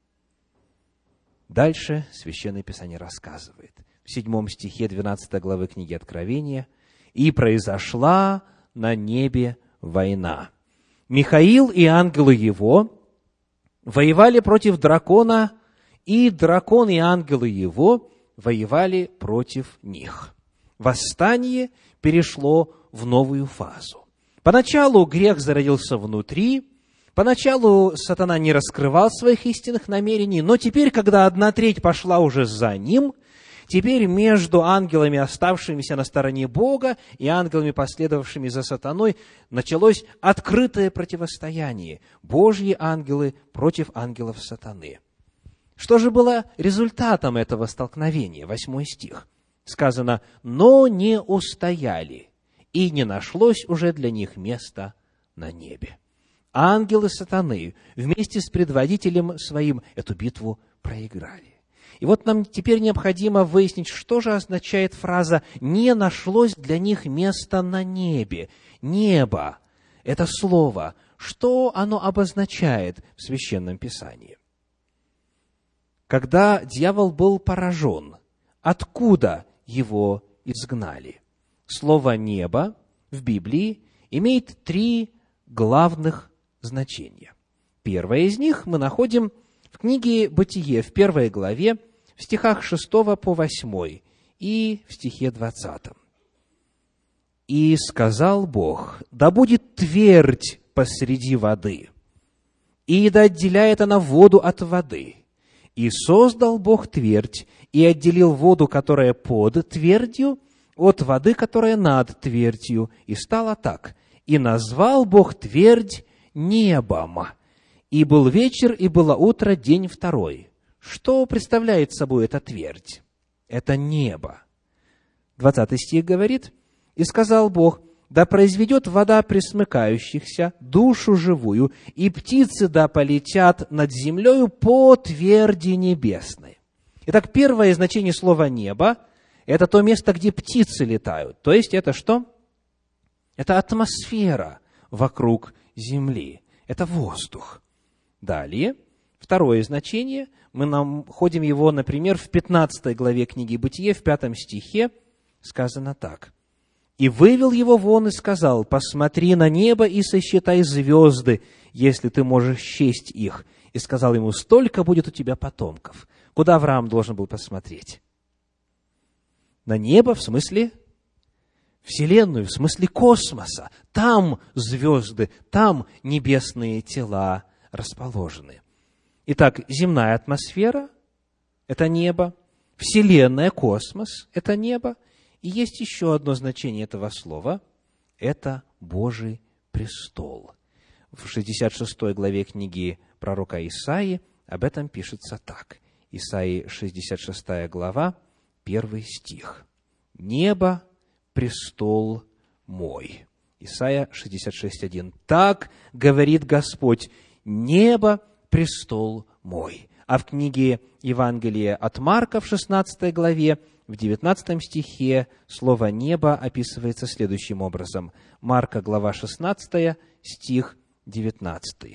Дальше Священное Писание рассказывает. В седьмом стихе двенадцатой главы книги Откровения: «И произошла на небе война. Михаил и ангелы его воевали против дракона, и дракон и ангелы его воевали против них. Восстание перешло в новую фазу. Поначалу грех зародился внутри, поначалу сатана не раскрывал своих истинных намерений, но теперь, когда одна треть пошла уже за ним, теперь между ангелами, оставшимися на стороне Бога, и ангелами, последовавшими за сатаной, началось открытое противостояние. Божьи ангелы против ангелов сатаны. Что же было результатом этого столкновения? Восьмой стих. Сказано: «Но не устояли, и не нашлось уже для них места на небе». Ангелы сатаны вместе с предводителем своим эту битву проиграли. И вот нам теперь необходимо выяснить, что же означает фраза «не нашлось для них места на небе». Небо – это слово. Что оно обозначает в Священном Писании? Когда дьявол был поражен, откуда его изгнали? Слово «небо» в Библии имеет три главных значения. Первое из них мы находим в книге «Бытие» в первой главе, в стихах шестого по восьмой и в стихе двадцатом. «И сказал Бог: да будет твердь посреди воды, и да отделяет она воду от воды. И создал Бог твердь, и отделил воду, которая под твердью, от воды, которая над твердью. И стало так. И назвал Бог твердь небом. И был вечер, и было утро, день второй». Что представляет собой эта твердь? Это небо. Двадцатый стих говорит: «И сказал Бог: да произведет вода пресмыкающихся, душу живую, и птицы да полетят над землею по тверди небесной». Итак, первое значение слова «небо» – это то место, где птицы летают. То есть, это что? Это атмосфера вокруг земли. Это воздух. Далее, второе значение – мы находим его, например, в пятнадцатой главе книги «Бытие», в пятом стихе, сказано так: «И вывел его вон и сказал: посмотри на небо и сосчитай звезды, если ты можешь счесть их. И сказал ему: столько будет у тебя потомков». Куда Авраам должен был посмотреть? На небо, в смысле Вселенную, в смысле космоса. Там звезды, там небесные тела расположены. Итак, земная атмосфера – это небо, Вселенная, космос – это небо, и есть еще одно значение этого слова – это Божий престол. В шестьдесят шестой главе книги пророка Исаии об этом пишется так. Исаии, шестьдесят шестая глава, первый стих. «Небо – престол мой». Исайя шестьдесят шесть один. «Так говорит Господь: небо – престол мой». А в книге Евангелия от Марка в шестнадцатой главе, в девятнадцатом стихе, слово «небо» описывается следующим образом. Марка, глава шестнадцатая, стих девятнадцатый.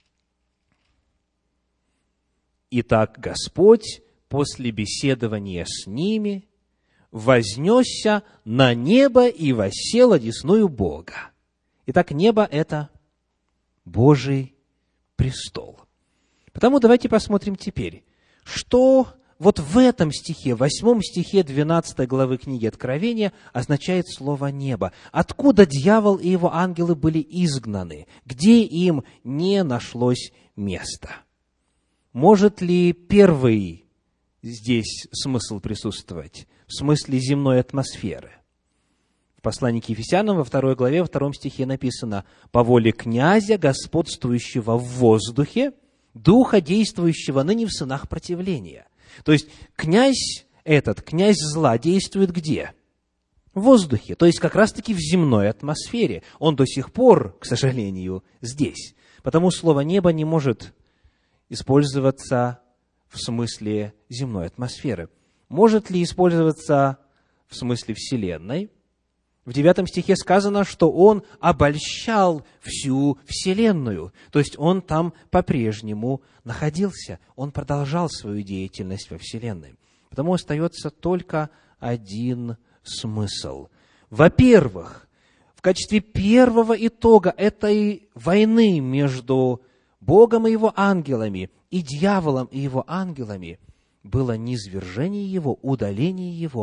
«Итак, Господь после беседования с ними вознесся на небо и воссел одесную Бога». Итак, небо – это Божий престол. Потому давайте посмотрим теперь, что вот в этом стихе, в восьмом стихе двенадцатой главы книги Откровения означает слово «небо». Откуда дьявол и его ангелы были изгнаны? Где им не нашлось места? Может ли первый здесь смысл присутствовать? В смысле земной атмосферы? В послании к Ефесянам во второй главе, во втором стихе написано: «По воле князя, господствующего в воздухе, духа, действующего ныне в сынах противления». То есть, князь этот, князь зла, действует где? В воздухе, то есть, как раз-таки в земной атмосфере. Он до сих пор, к сожалению, здесь. Потому слово «небо» не может использоваться в смысле земной атмосферы. Может ли использоваться в смысле Вселенной? В девятом стихе сказано, что он обольщал всю Вселенную. То есть, он там по-прежнему находился. Он продолжал свою деятельность во Вселенной. Потому остается только один смысл. Во-первых, в качестве первого итога этой войны между Богом и его ангелами и дьяволом и его ангелами было низвержение его, удаление его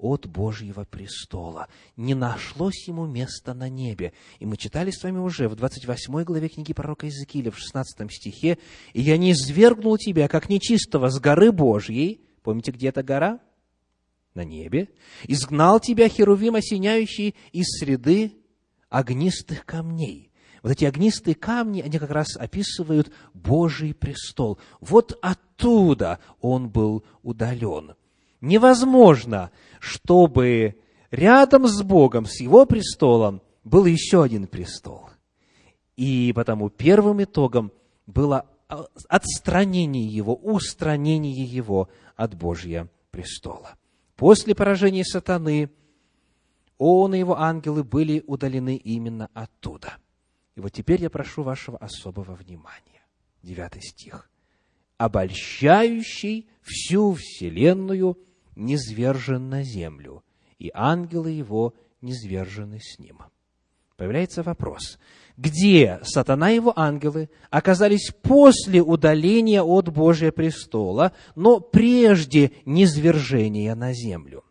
от Божьего престола. Не нашлось ему места на небе. И мы читали с вами уже в двадцать восьмой главе книги пророка Иезекииля, в шестнадцатом стихе, «И я не низвергнул тебя, как нечистого, с горы Божьей». Помните, где эта гора? На небе. «Изгнал тебя, херувим осеняющий, из среды огнистых камней». Вот эти огнистые камни, они как раз описывают Божий престол. Вот оттуда он был удален. Невозможно, чтобы рядом с Богом, с Его престолом, был еще один престол. И потому первым итогом было отстранение Его, устранение Его от Божьего престола. После поражения сатаны он и его ангелы были удалены именно оттуда. И вот теперь я прошу вашего особого внимания. Девятый стих. «Обольщающий всю вселенную низвержен на землю, и ангелы его низвержены с ним». Появляется вопрос, где сатана и его ангелы оказались после удаления от Божьего престола, но прежде низвержения на землю?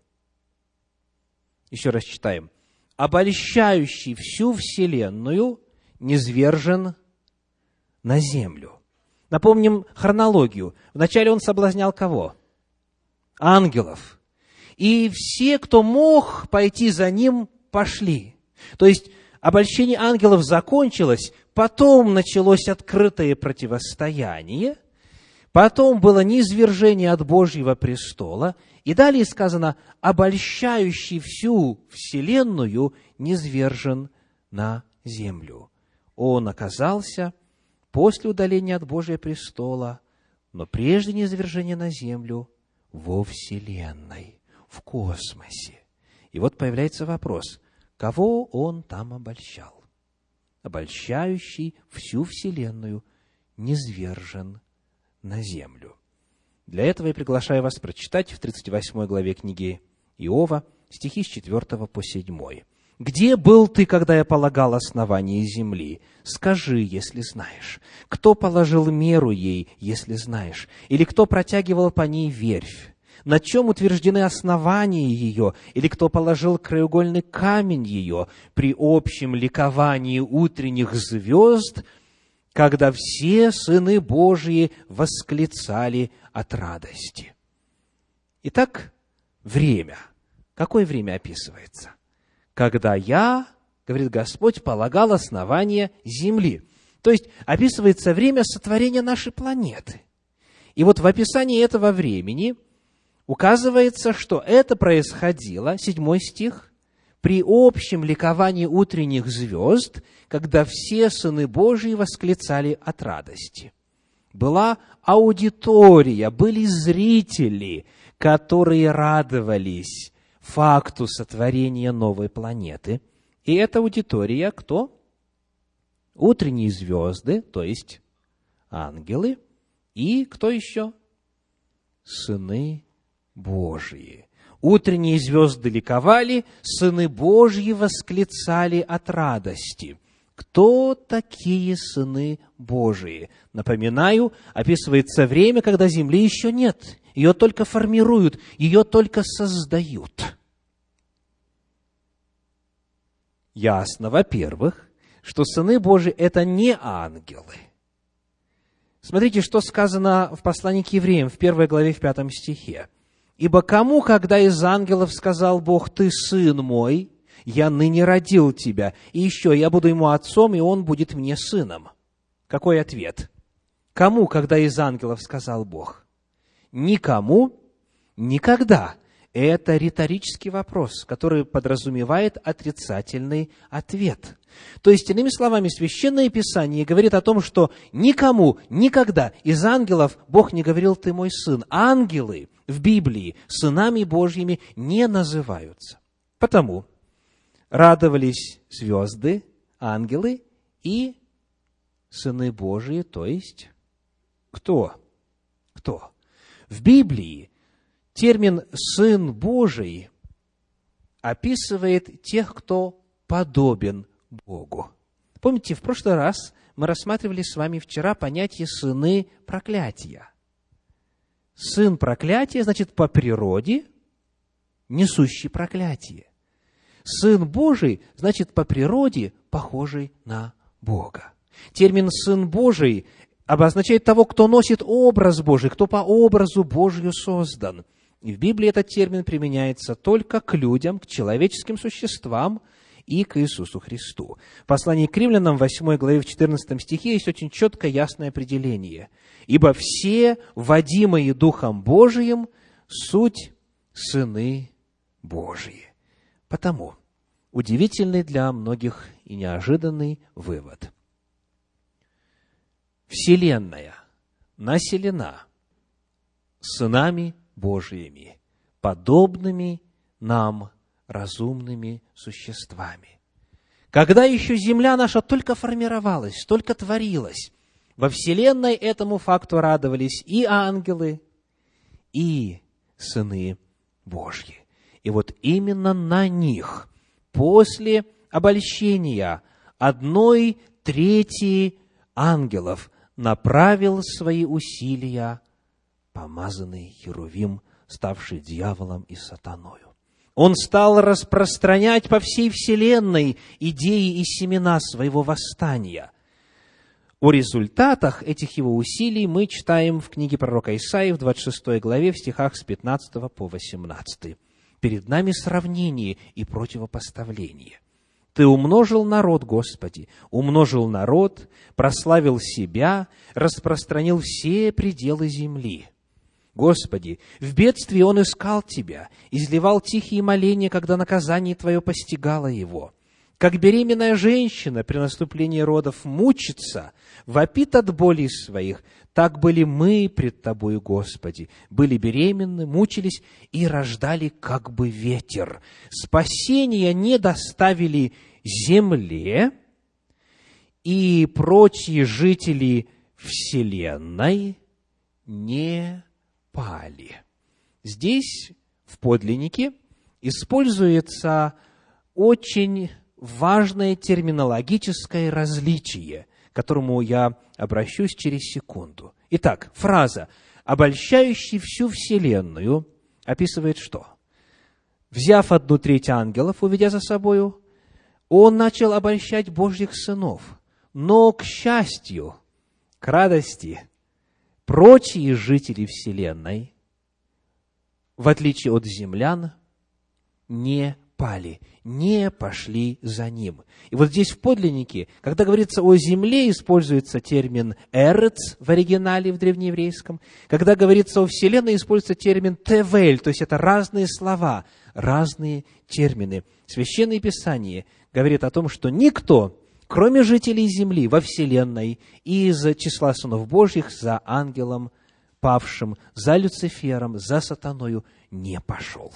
Еще раз читаем. «Обольщающий всю вселенную низвержен на землю». Напомним хронологию. Вначале он соблазнял кого? Ангелов. И все, кто мог пойти за ним, пошли. То есть обольщение ангелов закончилось, потом началось открытое противостояние, потом было низвержение от Божьего престола, и далее сказано, обольщающий всю вселенную низвержен на землю. Он оказался после удаления от Божьего престола, но прежде низвержения на землю, во вселенной, в космосе. И вот появляется вопрос, кого он там обольщал? Обольщающий всю вселенную низвержен на землю. Для этого я приглашаю вас прочитать в тридцать восьмой главе книги Иова стихи с четвёртого по седьмой. «Где был ты, когда я полагал основание земли? Скажи, если знаешь. Кто положил меру ей, если знаешь? Или кто протягивал по ней верфь? На чем утверждены основания ее? Или кто положил краеугольный камень ее при общем ликовании утренних звезд, когда все сыны Божьи восклицали от радости?» Итак, время. Какое время описывается? «Когда я, — говорит Господь, — полагал основание земли». То есть, описывается время сотворения нашей планеты. И вот в описании этого времени указывается, что это происходило, седьмой стих, при общем ликовании утренних звезд, когда все сыны Божьи восклицали от радости. Была аудитория, были зрители, которые радовались факту сотворения новой планеты. И эта аудитория кто? Утренние звезды, то есть ангелы, и кто еще? Сыны Божьи. Утренние звезды ликовали, сыны Божьи восклицали от радости. Кто такие сыны Божьи? Напоминаю, описывается время, когда земли еще нет. Ее только формируют, ее только создают. Ясно, во-первых, что сыны Божьи – это не ангелы. Смотрите, что сказано в послании к евреям, в первой главе, в пятом стихе. «Ибо кому, когда из ангелов сказал Бог, ты сын мой, я ныне родил тебя, и еще я буду ему отцом, и он будет мне сыном». Какой ответ? Кому, когда из ангелов сказал Бог? Никому, никогда. Это риторический вопрос, который подразумевает отрицательный ответ. То есть, иными словами, Священное Писание говорит о том, что никому, никогда из ангелов Бог не говорил «ты мой сын». Ангелы в Библии сынами Божьими не называются. Потому радовались звезды, ангелы и сыны Божьи, то есть кто? Кто? В Библии термин «сын Божий» описывает тех, кто подобен Богу. Помните, в прошлый раз мы рассматривали с вами вчера понятие «сыны проклятия». Сын проклятия, значит, по природе несущий проклятие. Сын Божий, значит, по природе похожий на Бога. Термин «сын Божий» обозначает того, кто носит образ Божий, кто по образу Божию создан. И в Библии этот термин применяется только к людям, к человеческим существам и к Иисусу Христу. В послании к Римлянам, восьмой главе, в четырнадцатом стихе, есть очень четкое, ясное определение. «Ибо все, водимые Духом Божиим, суть сыны Божии». Потому удивительный для многих и неожиданный вывод. Вселенная населена сынами Божиими, подобными нам разумными существами. Когда еще земля наша только формировалась, только творилась, во Вселенной этому факту радовались и ангелы, и сыны Божьи. И вот именно на них, после обольщения одной трети ангелов, направил свои усилия помазанный Херувим, ставший дьяволом и сатаною. Он стал распространять по всей вселенной идеи и семена своего восстания. О результатах этих его усилий мы читаем в книге пророка Исаии в двадцать шестой главе в стихах с пятнадцатого по восемнадцатый. Перед нами сравнение и противопоставление. «Ты умножил народ, Господи, умножил народ, прославил себя, распространил все пределы земли. Господи, в бедствии он искал Тебя, изливал тихие моления, когда наказание Твое постигало его. Как беременная женщина при наступлении родов мучится, вопит от болей своих, так были мы пред Тобою, Господи, были беременны, мучились и рождали, как бы ветер. Спасения не доставили земле, и прочие жители вселенной не пали». Здесь, в подлиннике, используется очень важное терминологическое различие, к которому я обращусь через секунду. Итак, фраза «обольщающий всю вселенную» описывает что? Взяв одну треть ангелов, уведя за собою, он начал обольщать Божьих сынов. Но, к счастью, к радости, прочие жители вселенной, в отличие от землян, не пали, не пошли за ним. И вот здесь в подлиннике, когда говорится о земле, используется термин «эрец» в оригинале, в древнееврейском. Когда говорится о вселенной, используется термин «тевель», то есть это разные слова, разные термины. Священное Писание говорит о том, что никто, кроме жителей земли во вселенной, из числа сынов Божьих за ангелом павшим, за Люцифером, за сатаною не пошел.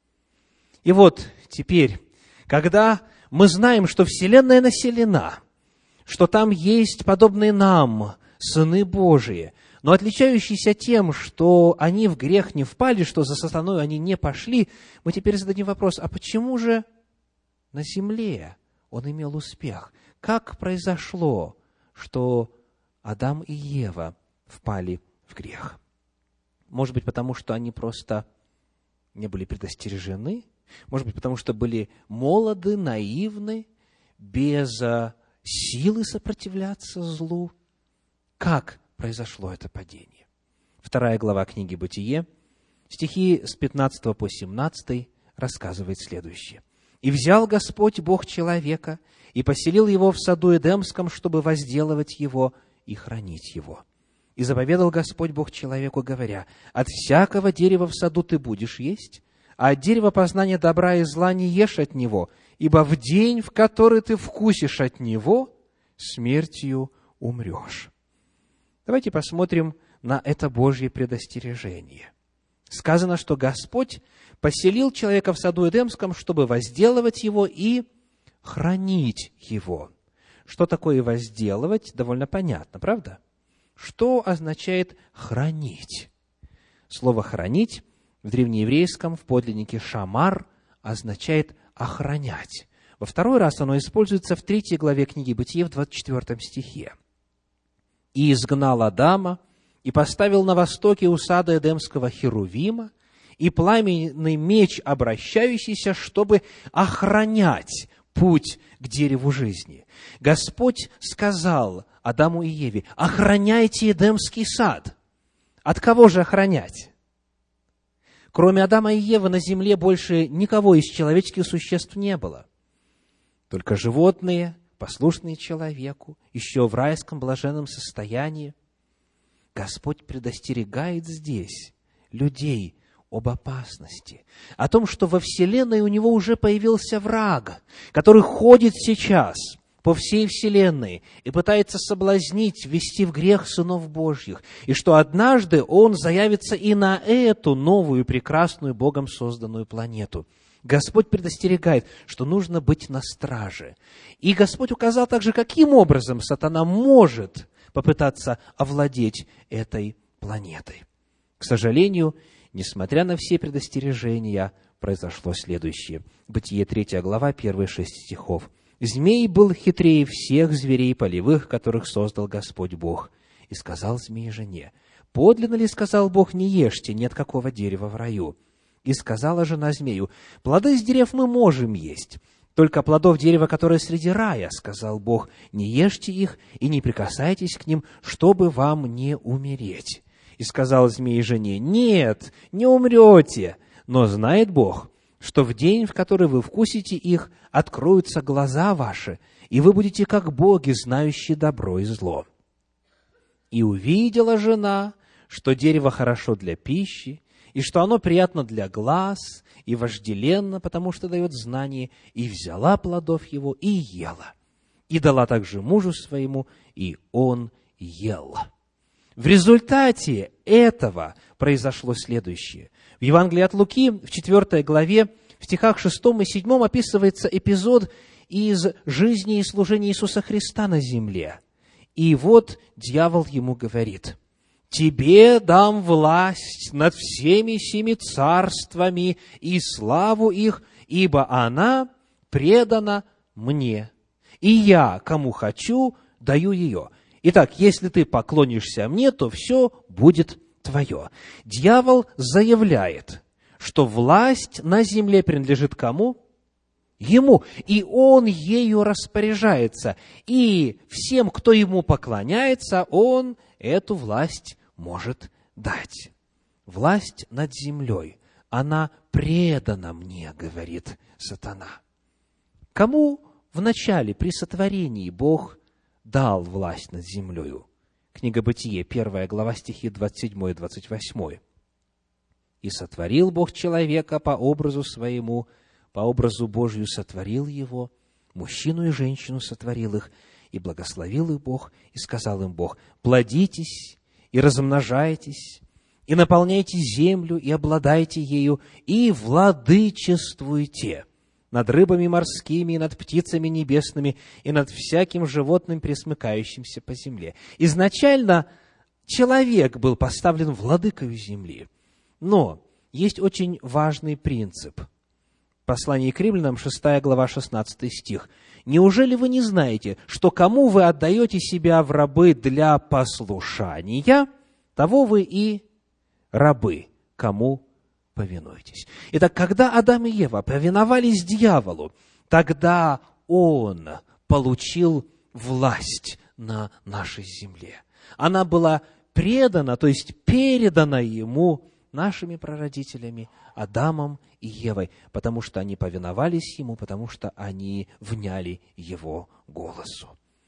И вот теперь, когда мы знаем, что вселенная населена, что там есть подобные нам сыны Божии, но отличающиеся тем, что они в грех не впали, что за сатаной они не пошли, мы теперь зададим вопрос, а почему же на земле он имел успех? Как произошло, что Адам и Ева впали в грех? Может быть, потому что они просто не были предостережены? Может быть, потому что были молоды, наивны, без силы сопротивляться злу? Как произошло это падение? Вторая глава книги «Бытие», стихи с пятнадцатого по семнадцатый рассказывает следующее. «И взял Господь Бог человека, и поселил его в саду Эдемском, чтобы возделывать его и хранить его. И заповедал Господь Бог человеку, говоря, от всякого дерева в саду ты будешь есть, а от дерева познания добра и зла не ешь от него, ибо в день, в который ты вкусишь от него, смертью умрешь». Давайте посмотрим на это Божье предостережение. Сказано, что Господь поселил человека в саду Эдемском, чтобы возделывать его и хранить его. Что такое возделывать, довольно понятно, правда? Что означает хранить? Слово «хранить» в древнееврейском, в подлиннике «шамар» означает охранять. Во второй раз оно используется в третьей главе книги Бытие, в двадцать четвёртом стихе. «И изгнал Адама, и поставил на востоке у сада Эдемского Херувима, и пламенный меч, обращающийся, чтобы охранять путь к дереву жизни. Господь сказал Адаму и Еве: охраняйте Эдемский сад. От кого же охранять? Кроме Адама и Евы на земле больше никого из человеческих существ не было. Только животные, послушные человеку, еще в райском блаженном состоянии. Господь предостерегает здесь людей об опасности, о том, что во вселенной у него уже появился враг, который ходит сейчас по всей вселенной и пытается соблазнить, ввести в грех сынов Божьих, и что однажды он заявится и на эту новую, прекрасную, Богом созданную планету. Господь предостерегает, что нужно быть на страже. И Господь указал также, каким образом сатана может попытаться овладеть этой планетой. К сожалению, несмотря на все предостережения, произошло следующее. Бытие третья глава, первые шесть стихов. «Змей был хитрее всех зверей полевых, которых создал Господь Бог. И сказал змей жене: подлинно ли, сказал Бог, не ешьте ни от какого дерева в раю? И сказала жена змею: плоды с дерев мы можем есть, только плодов дерева, которое среди рая, сказал Бог, не ешьте их и не прикасайтесь к ним, чтобы вам не умереть. И сказал змей жене: нет, не умрете, но знает Бог, что в день, в который вы вкусите их, откроются глаза ваши, и вы будете как боги, знающие добро и зло. И увидела жена, что дерево хорошо для пищи, и что оно приятно для глаз, и вожделенно, потому что дает знание, и взяла плодов его, и ела. И дала также мужу своему, и он ел». В результате этого произошло следующее. В Евангелии от Луки, в четвёртой главе, в стихах шестом и седьмом описывается эпизод из жизни и служения Иисуса Христа на земле. И вот дьявол ему говорит: «Тебе дам власть над всеми семи царствами и славу их, ибо она предана мне, и я, кому хочу, даю ее. Итак, если ты поклонишься мне, то все будет твое». Дьявол заявляет, что власть на земле принадлежит кому? Ему. И он ею распоряжается. И всем, кто ему поклоняется, он эту власть может дать. Власть над землей, она предана мне, говорит сатана. Кому вначале при сотворении Бог дал власть над землею? Книга Бытие, первая глава, стихи двадцать семь и двадцать восемь. «И сотворил Бог человека по образу своему, по образу Божию сотворил его, мужчину и женщину сотворил их, и благословил их Бог, и сказал им Бог: плодитесь и размножайтесь, и наполняйте землю, и обладайте ею, и владычествуйте над рыбами морскими, и над птицами небесными, и над всяким животным, пресмыкающимся по земле». Изначально человек был поставлен владыкою земли. Но есть очень важный принцип. Послание к Римлянам, шестая глава, шестнадцатый стих. «Неужели вы не знаете, что кому вы отдаете себя в рабы для послушания, того вы и рабы, кому повинуетесь». Итак, когда Адам и Ева повиновались дьяволу, тогда он получил власть на нашей земле. Она была предана, то есть передана ему нашими прародителями Адамом и Евой, потому что они повиновались ему, потому что они вняли его голосу.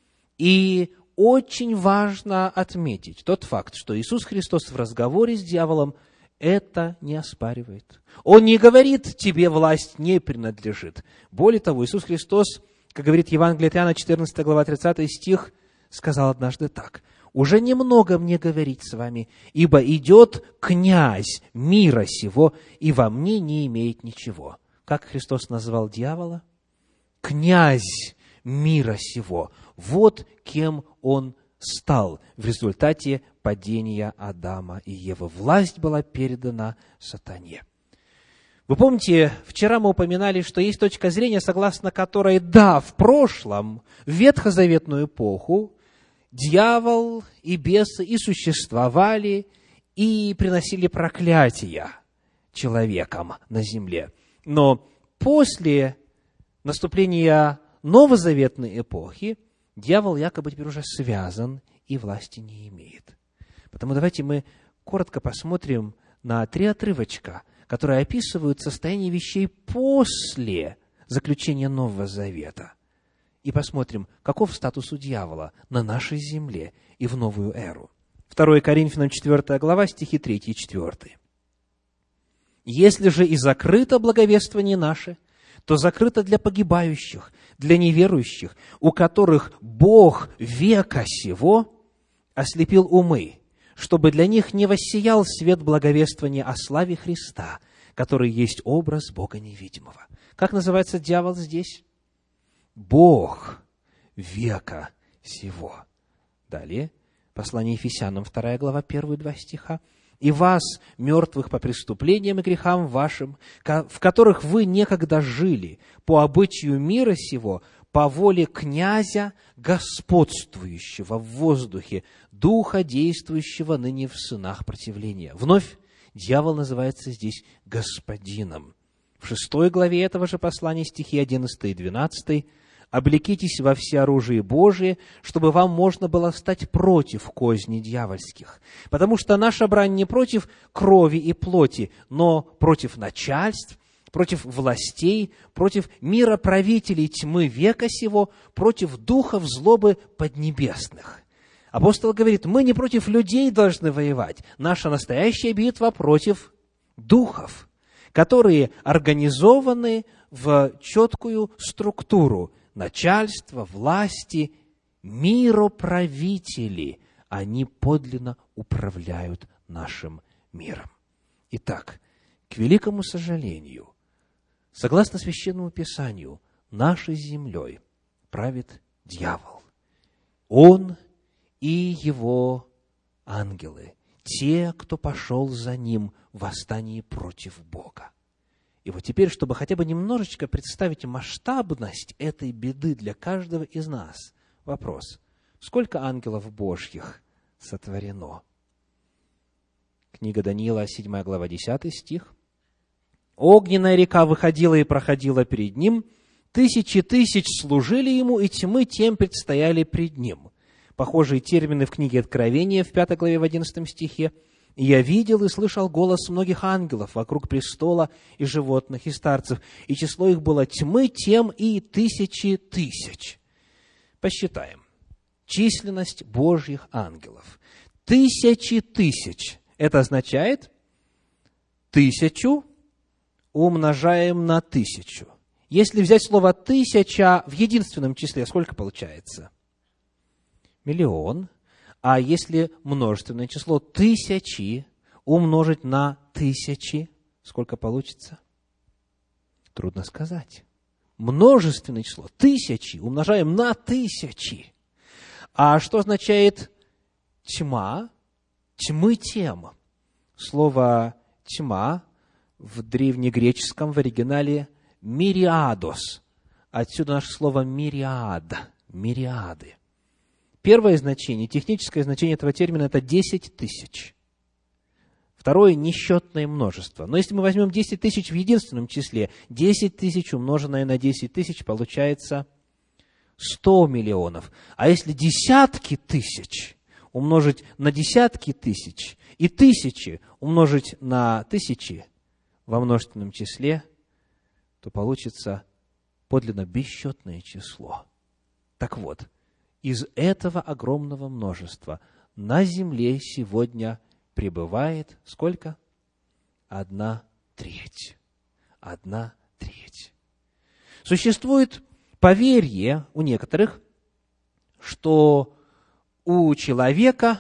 И очень важно отметить тот факт, что Иисус Христос в разговоре с дьяволом это не оспаривает. Он не говорит: тебе власть не принадлежит. Более того, Иисус Христос, как говорит Евангелие от Иоанна, четырнадцатая глава, тридцатый стих, сказал однажды так: «Уже немного мне говорить с вами, ибо идет князь мира сего, и во мне не имеет ничего». Как Христос назвал дьявола? Князь мира сего. Вот кем он стал в результате падения Адама и Евы. Власть была передана сатане. Вы помните, вчера мы упоминали, что есть точка зрения, согласно которой, да, в прошлом, в ветхозаветную эпоху, дьявол и бесы и существовали, и приносили проклятия человеком на земле. Но после наступления новозаветной эпохи дьявол якобы теперь уже связан и власти не имеет. Поэтому давайте мы коротко посмотрим на три отрывочка, которые описывают состояние вещей после заключения Нового Завета. И посмотрим, каков статус у дьявола на нашей земле и в новую эру. второе Коринфянам четвёртая глава, стихи три и четыре. «Если же и закрыто благовествование наше, то закрыто для погибающих, для неверующих, у которых Бог века сего ослепил умы, чтобы для них не воссиял свет благовествования о славе Христа, который есть образ Бога невидимого». Как называется дьявол здесь? Бог века сего. Далее, послание Ефесянам, вторая глава, первые два стиха. «И вас, мертвых по преступлениям и грехам вашим, в которых вы некогда жили, по обычаю мира сего, по воле князя, господствующего в воздухе, духа, действующего ныне в сынах противления». Вновь дьявол называется здесь господином. В шестой главе этого же послания, стихи одиннадцатый и двенадцатый, «Облекитесь во всеоружие Божие, чтобы вам можно было стать против козней дьявольских. Потому что наша брань не против крови и плоти, но против начальств, против властей, против мироправителей тьмы века сего, против духов злобы поднебесных». Апостол говорит, мы не против людей должны воевать. Наша настоящая битва против духов, которые организованы в четкую структуру. Начальство, власти, мироправители, они подлинно управляют нашим миром. Итак, к великому сожалению, согласно Священному Писанию, нашей землей правит дьявол. Он и его ангелы, те, кто пошел за ним в восстании против Бога. И вот теперь, чтобы хотя бы немножечко представить масштабность этой беды для каждого из нас, вопрос: сколько ангелов Божьих сотворено? Книга Даниила, седьмая глава, десятый стих. «Огненная река выходила и проходила перед ним, тысячи тысяч служили ему, и тьмы тем предстояли пред ним». Похожие термины в книге Откровения, в пятой главе, в одиннадцатом стихе. «И я видел и слышал голос многих ангелов вокруг престола и животных, и старцев, и число их было тьмы тем и тысячи тысяч». Посчитаем. Численность Божьих ангелов. Тысячи тысяч. Это означает тысячу умножаем на тысячу. Если взять слово «тысяча» в единственном числе, сколько получается? Миллион. А если множественное число тысячи умножить на тысячи, сколько получится? Трудно сказать. Множественное число тысячи умножаем на тысячи. А что означает тьма? Тьмы тем. Слово тьма в древнегреческом в оригинале мириадос. Отсюда наше слово мириад, мириады. Первое значение, техническое значение этого термина – это десять тысяч. Второе – несчетное множество. Но если мы возьмем десять тысяч в единственном числе, десять тысяч умноженное на десять тысяч получается сто миллионов. А если десятки тысяч умножить на десятки тысяч и тысячи умножить на тысячи во множественном числе, то получится подлинно бесчетное число. Так вот, из этого огромного множества на земле сегодня пребывает сколько? Одна треть. Одна треть. Существует поверье у некоторых, что у человека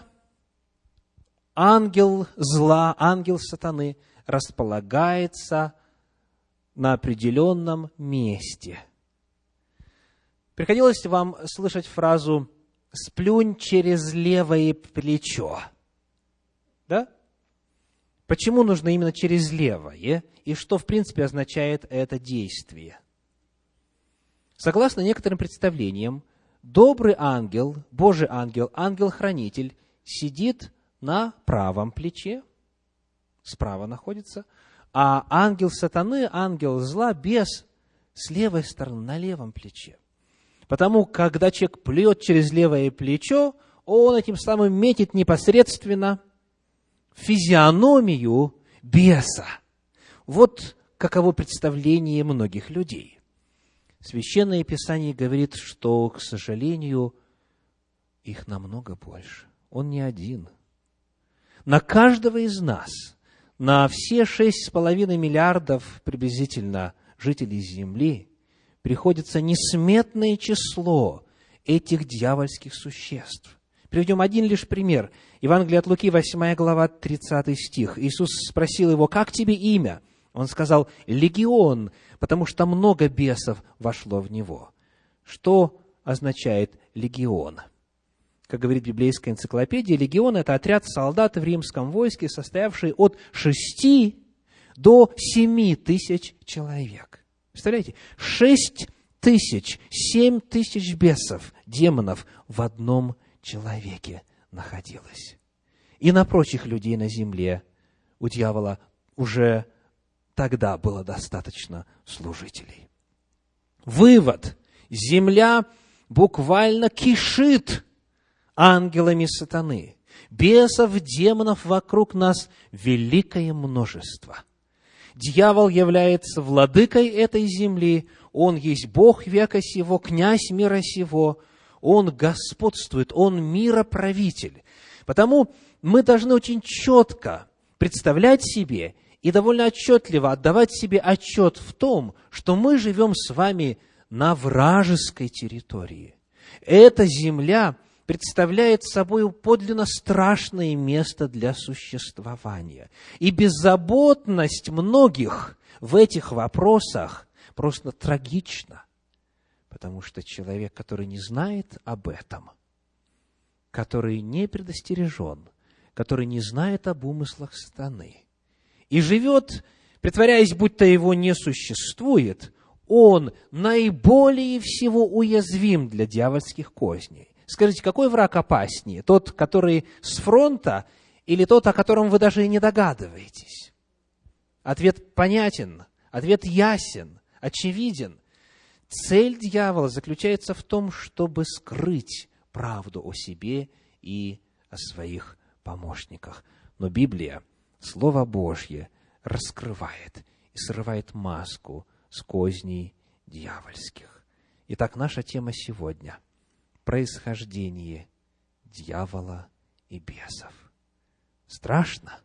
ангел зла, ангел сатаны располагается на определенном месте. Приходилось вам слышать фразу «сплюнь через левое плечо». Да? Почему нужно именно через левое? И что, в принципе, означает это действие? Согласно некоторым представлениям, добрый ангел, Божий ангел, ангел-хранитель сидит на правом плече, справа находится, а ангел сатаны, ангел зла, бес, с левой стороны, на левом плече. Потому, когда человек плюет через левое плечо, он этим самым метит непосредственно физиономию беса. Вот каково представление многих людей. Священное Писание говорит, что, к сожалению, их намного больше. Он не один. На каждого из нас, на все шесть с половиной миллиардов приблизительно жителей Земли, приходится несметное число этих дьявольских существ. Приведем один лишь пример. Евангелие от Луки, восьмая глава, тридцатый стих. Иисус спросил его: «Как тебе имя?» Он сказал: «Легион», потому что много бесов вошло в него. Что означает легион? Как говорит библейская энциклопедия, легион – это отряд солдат в римском войске, состоявший от шести до семи тысяч человек. Представляете? Шесть тысяч, семь тысяч бесов, демонов в одном человеке находилось. И на прочих людей на земле у дьявола уже тогда было достаточно служителей. Вывод. Земля буквально кишит ангелами сатаны. Бесов, демонов вокруг нас великое множество. Дьявол является владыкой этой земли, он есть Бог века сего, князь мира сего, он господствует, он мироправитель. Потому мы должны очень четко представлять себе и довольно отчетливо отдавать себе отчет в том, что мы живем с вами на вражеской территории. Эта земля представляет собой подлинно страшное место для существования. И беззаботность многих в этих вопросах просто трагична. Потому что человек, который не знает об этом, который не предостережен, который не знает об умыслах сатаны, и живет, притворяясь, будто его не существует, он наиболее всего уязвим для дьявольских козней. Скажите, какой враг опаснее? Тот, который с фронта, или тот, о котором вы даже и не догадываетесь? Ответ понятен, ответ ясен, очевиден. Цель дьявола заключается в том, чтобы скрыть правду о себе и о своих помощниках. Но Библия, Слово Божье, раскрывает и срывает маску с козней дьявольских. Итак, наша тема сегодня – происхождение дьявола и бесов. Страшно?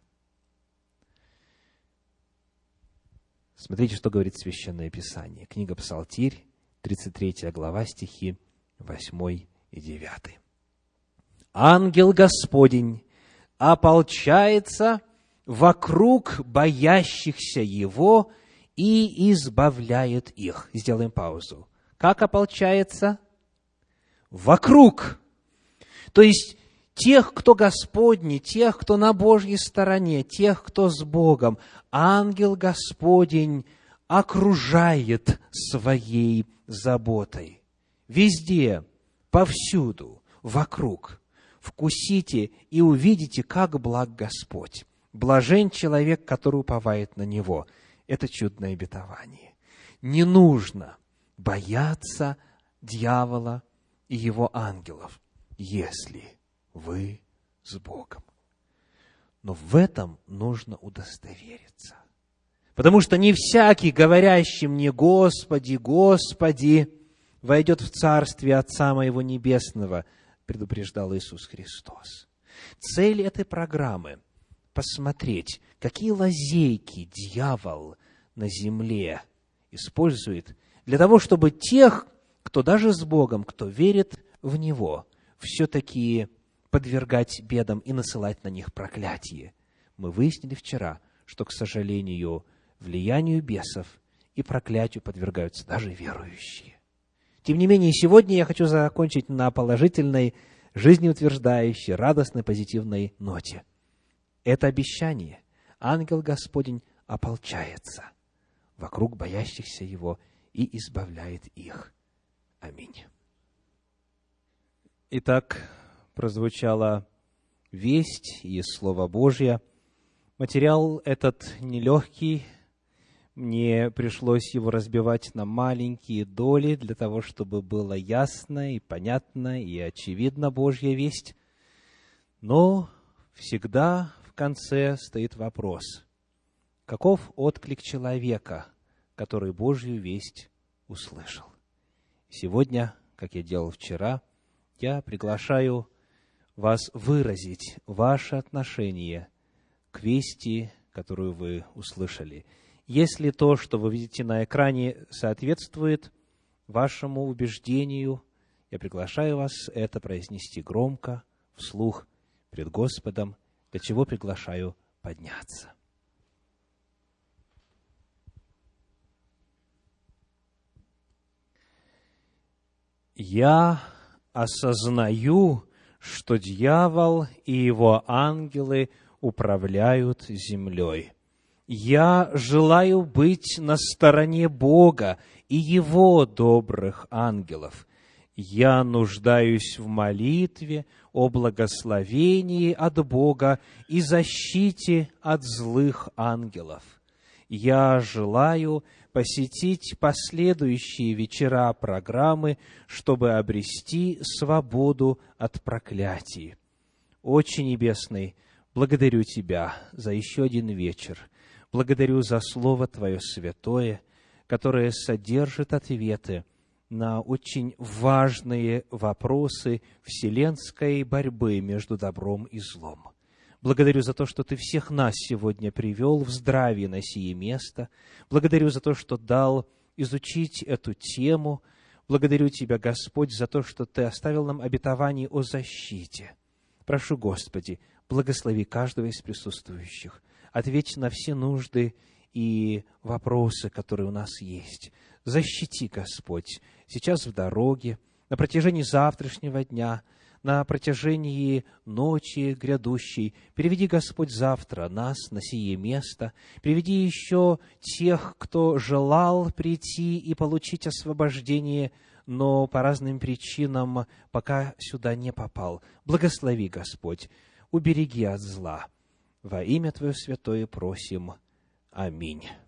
Смотрите, что говорит Священное Писание. Книга Псалтирь, тридцать третья глава, стихи восьмой и девятый. «Ангел Господень ополчается вокруг боящихся Его и избавляет их». Сделаем паузу. Как ополчается? Вокруг. То есть, тех, кто Господний, тех, кто на Божьей стороне, тех, кто с Богом, ангел Господень окружает своей заботой. Везде, повсюду, вокруг. Вкусите и увидите, как благ Господь. Блажен человек, который уповает на Него. Это чудное обетование. Не нужно бояться дьявола и его ангелов, если вы с Богом. Но в этом нужно удостовериться. Потому что не всякий, говорящий мне: «Господи, Господи», войдет в Царствие Отца Моего Небесного, предупреждал Иисус Христос. Цель этой программы – посмотреть, какие лазейки дьявол на земле использует для того, чтобы тех, кто даже с Богом, кто верит в Него, все-таки подвергать бедам и насылать на них проклятие. Мы выяснили вчера, что, к сожалению, влиянию бесов и проклятию подвергаются даже верующие. Тем не менее, сегодня я хочу закончить на положительной, жизнеутверждающей, радостной, позитивной ноте. Это обещание. Ангел Господень ополчается вокруг боящихся Его и избавляет их. Аминь. Итак, прозвучала весть и Слово Божье. Материал этот нелегкий, мне пришлось его разбивать на маленькие доли для того, чтобы было ясно и понятно и очевидна Божья весть. Но всегда в конце стоит вопрос: каков отклик человека, который Божью весть услышал? Сегодня, как я делал вчера, я приглашаю вас выразить ваше отношение к вести, которую вы услышали. Если то, что вы видите на экране, соответствует вашему убеждению, я приглашаю вас это произнести громко, вслух, пред Господом, для чего приглашаю подняться. Я осознаю, что дьявол и его ангелы управляют землей. Я желаю быть на стороне Бога и Его добрых ангелов. Я нуждаюсь в молитве о благословении от Бога и защите от злых ангелов. Я желаю посетить последующие вечера программы, чтобы обрести свободу от проклятий. Отче Небесный, благодарю Тебя за еще один вечер. Благодарю за Слово Твое святое, которое содержит ответы на очень важные вопросы вселенской борьбы между добром и злом. Благодарю за то, что Ты всех нас сегодня привел в здравие на сие место. Благодарю за то, что дал изучить эту тему. Благодарю Тебя, Господь, за то, что Ты оставил нам обетование о защите. Прошу, Господи, благослови каждого из присутствующих. Ответь на все нужды и вопросы, которые у нас есть. Защити, Господь, сейчас в дороге, на протяжении завтрашнего дня, на протяжении ночи грядущей. Приведи, Господь, завтра нас на сие место. Приведи еще тех, кто желал прийти и получить освобождение, но по разным причинам пока сюда не попал. Благослови, Господь, убереги от зла. Во имя Твое святое просим. Аминь.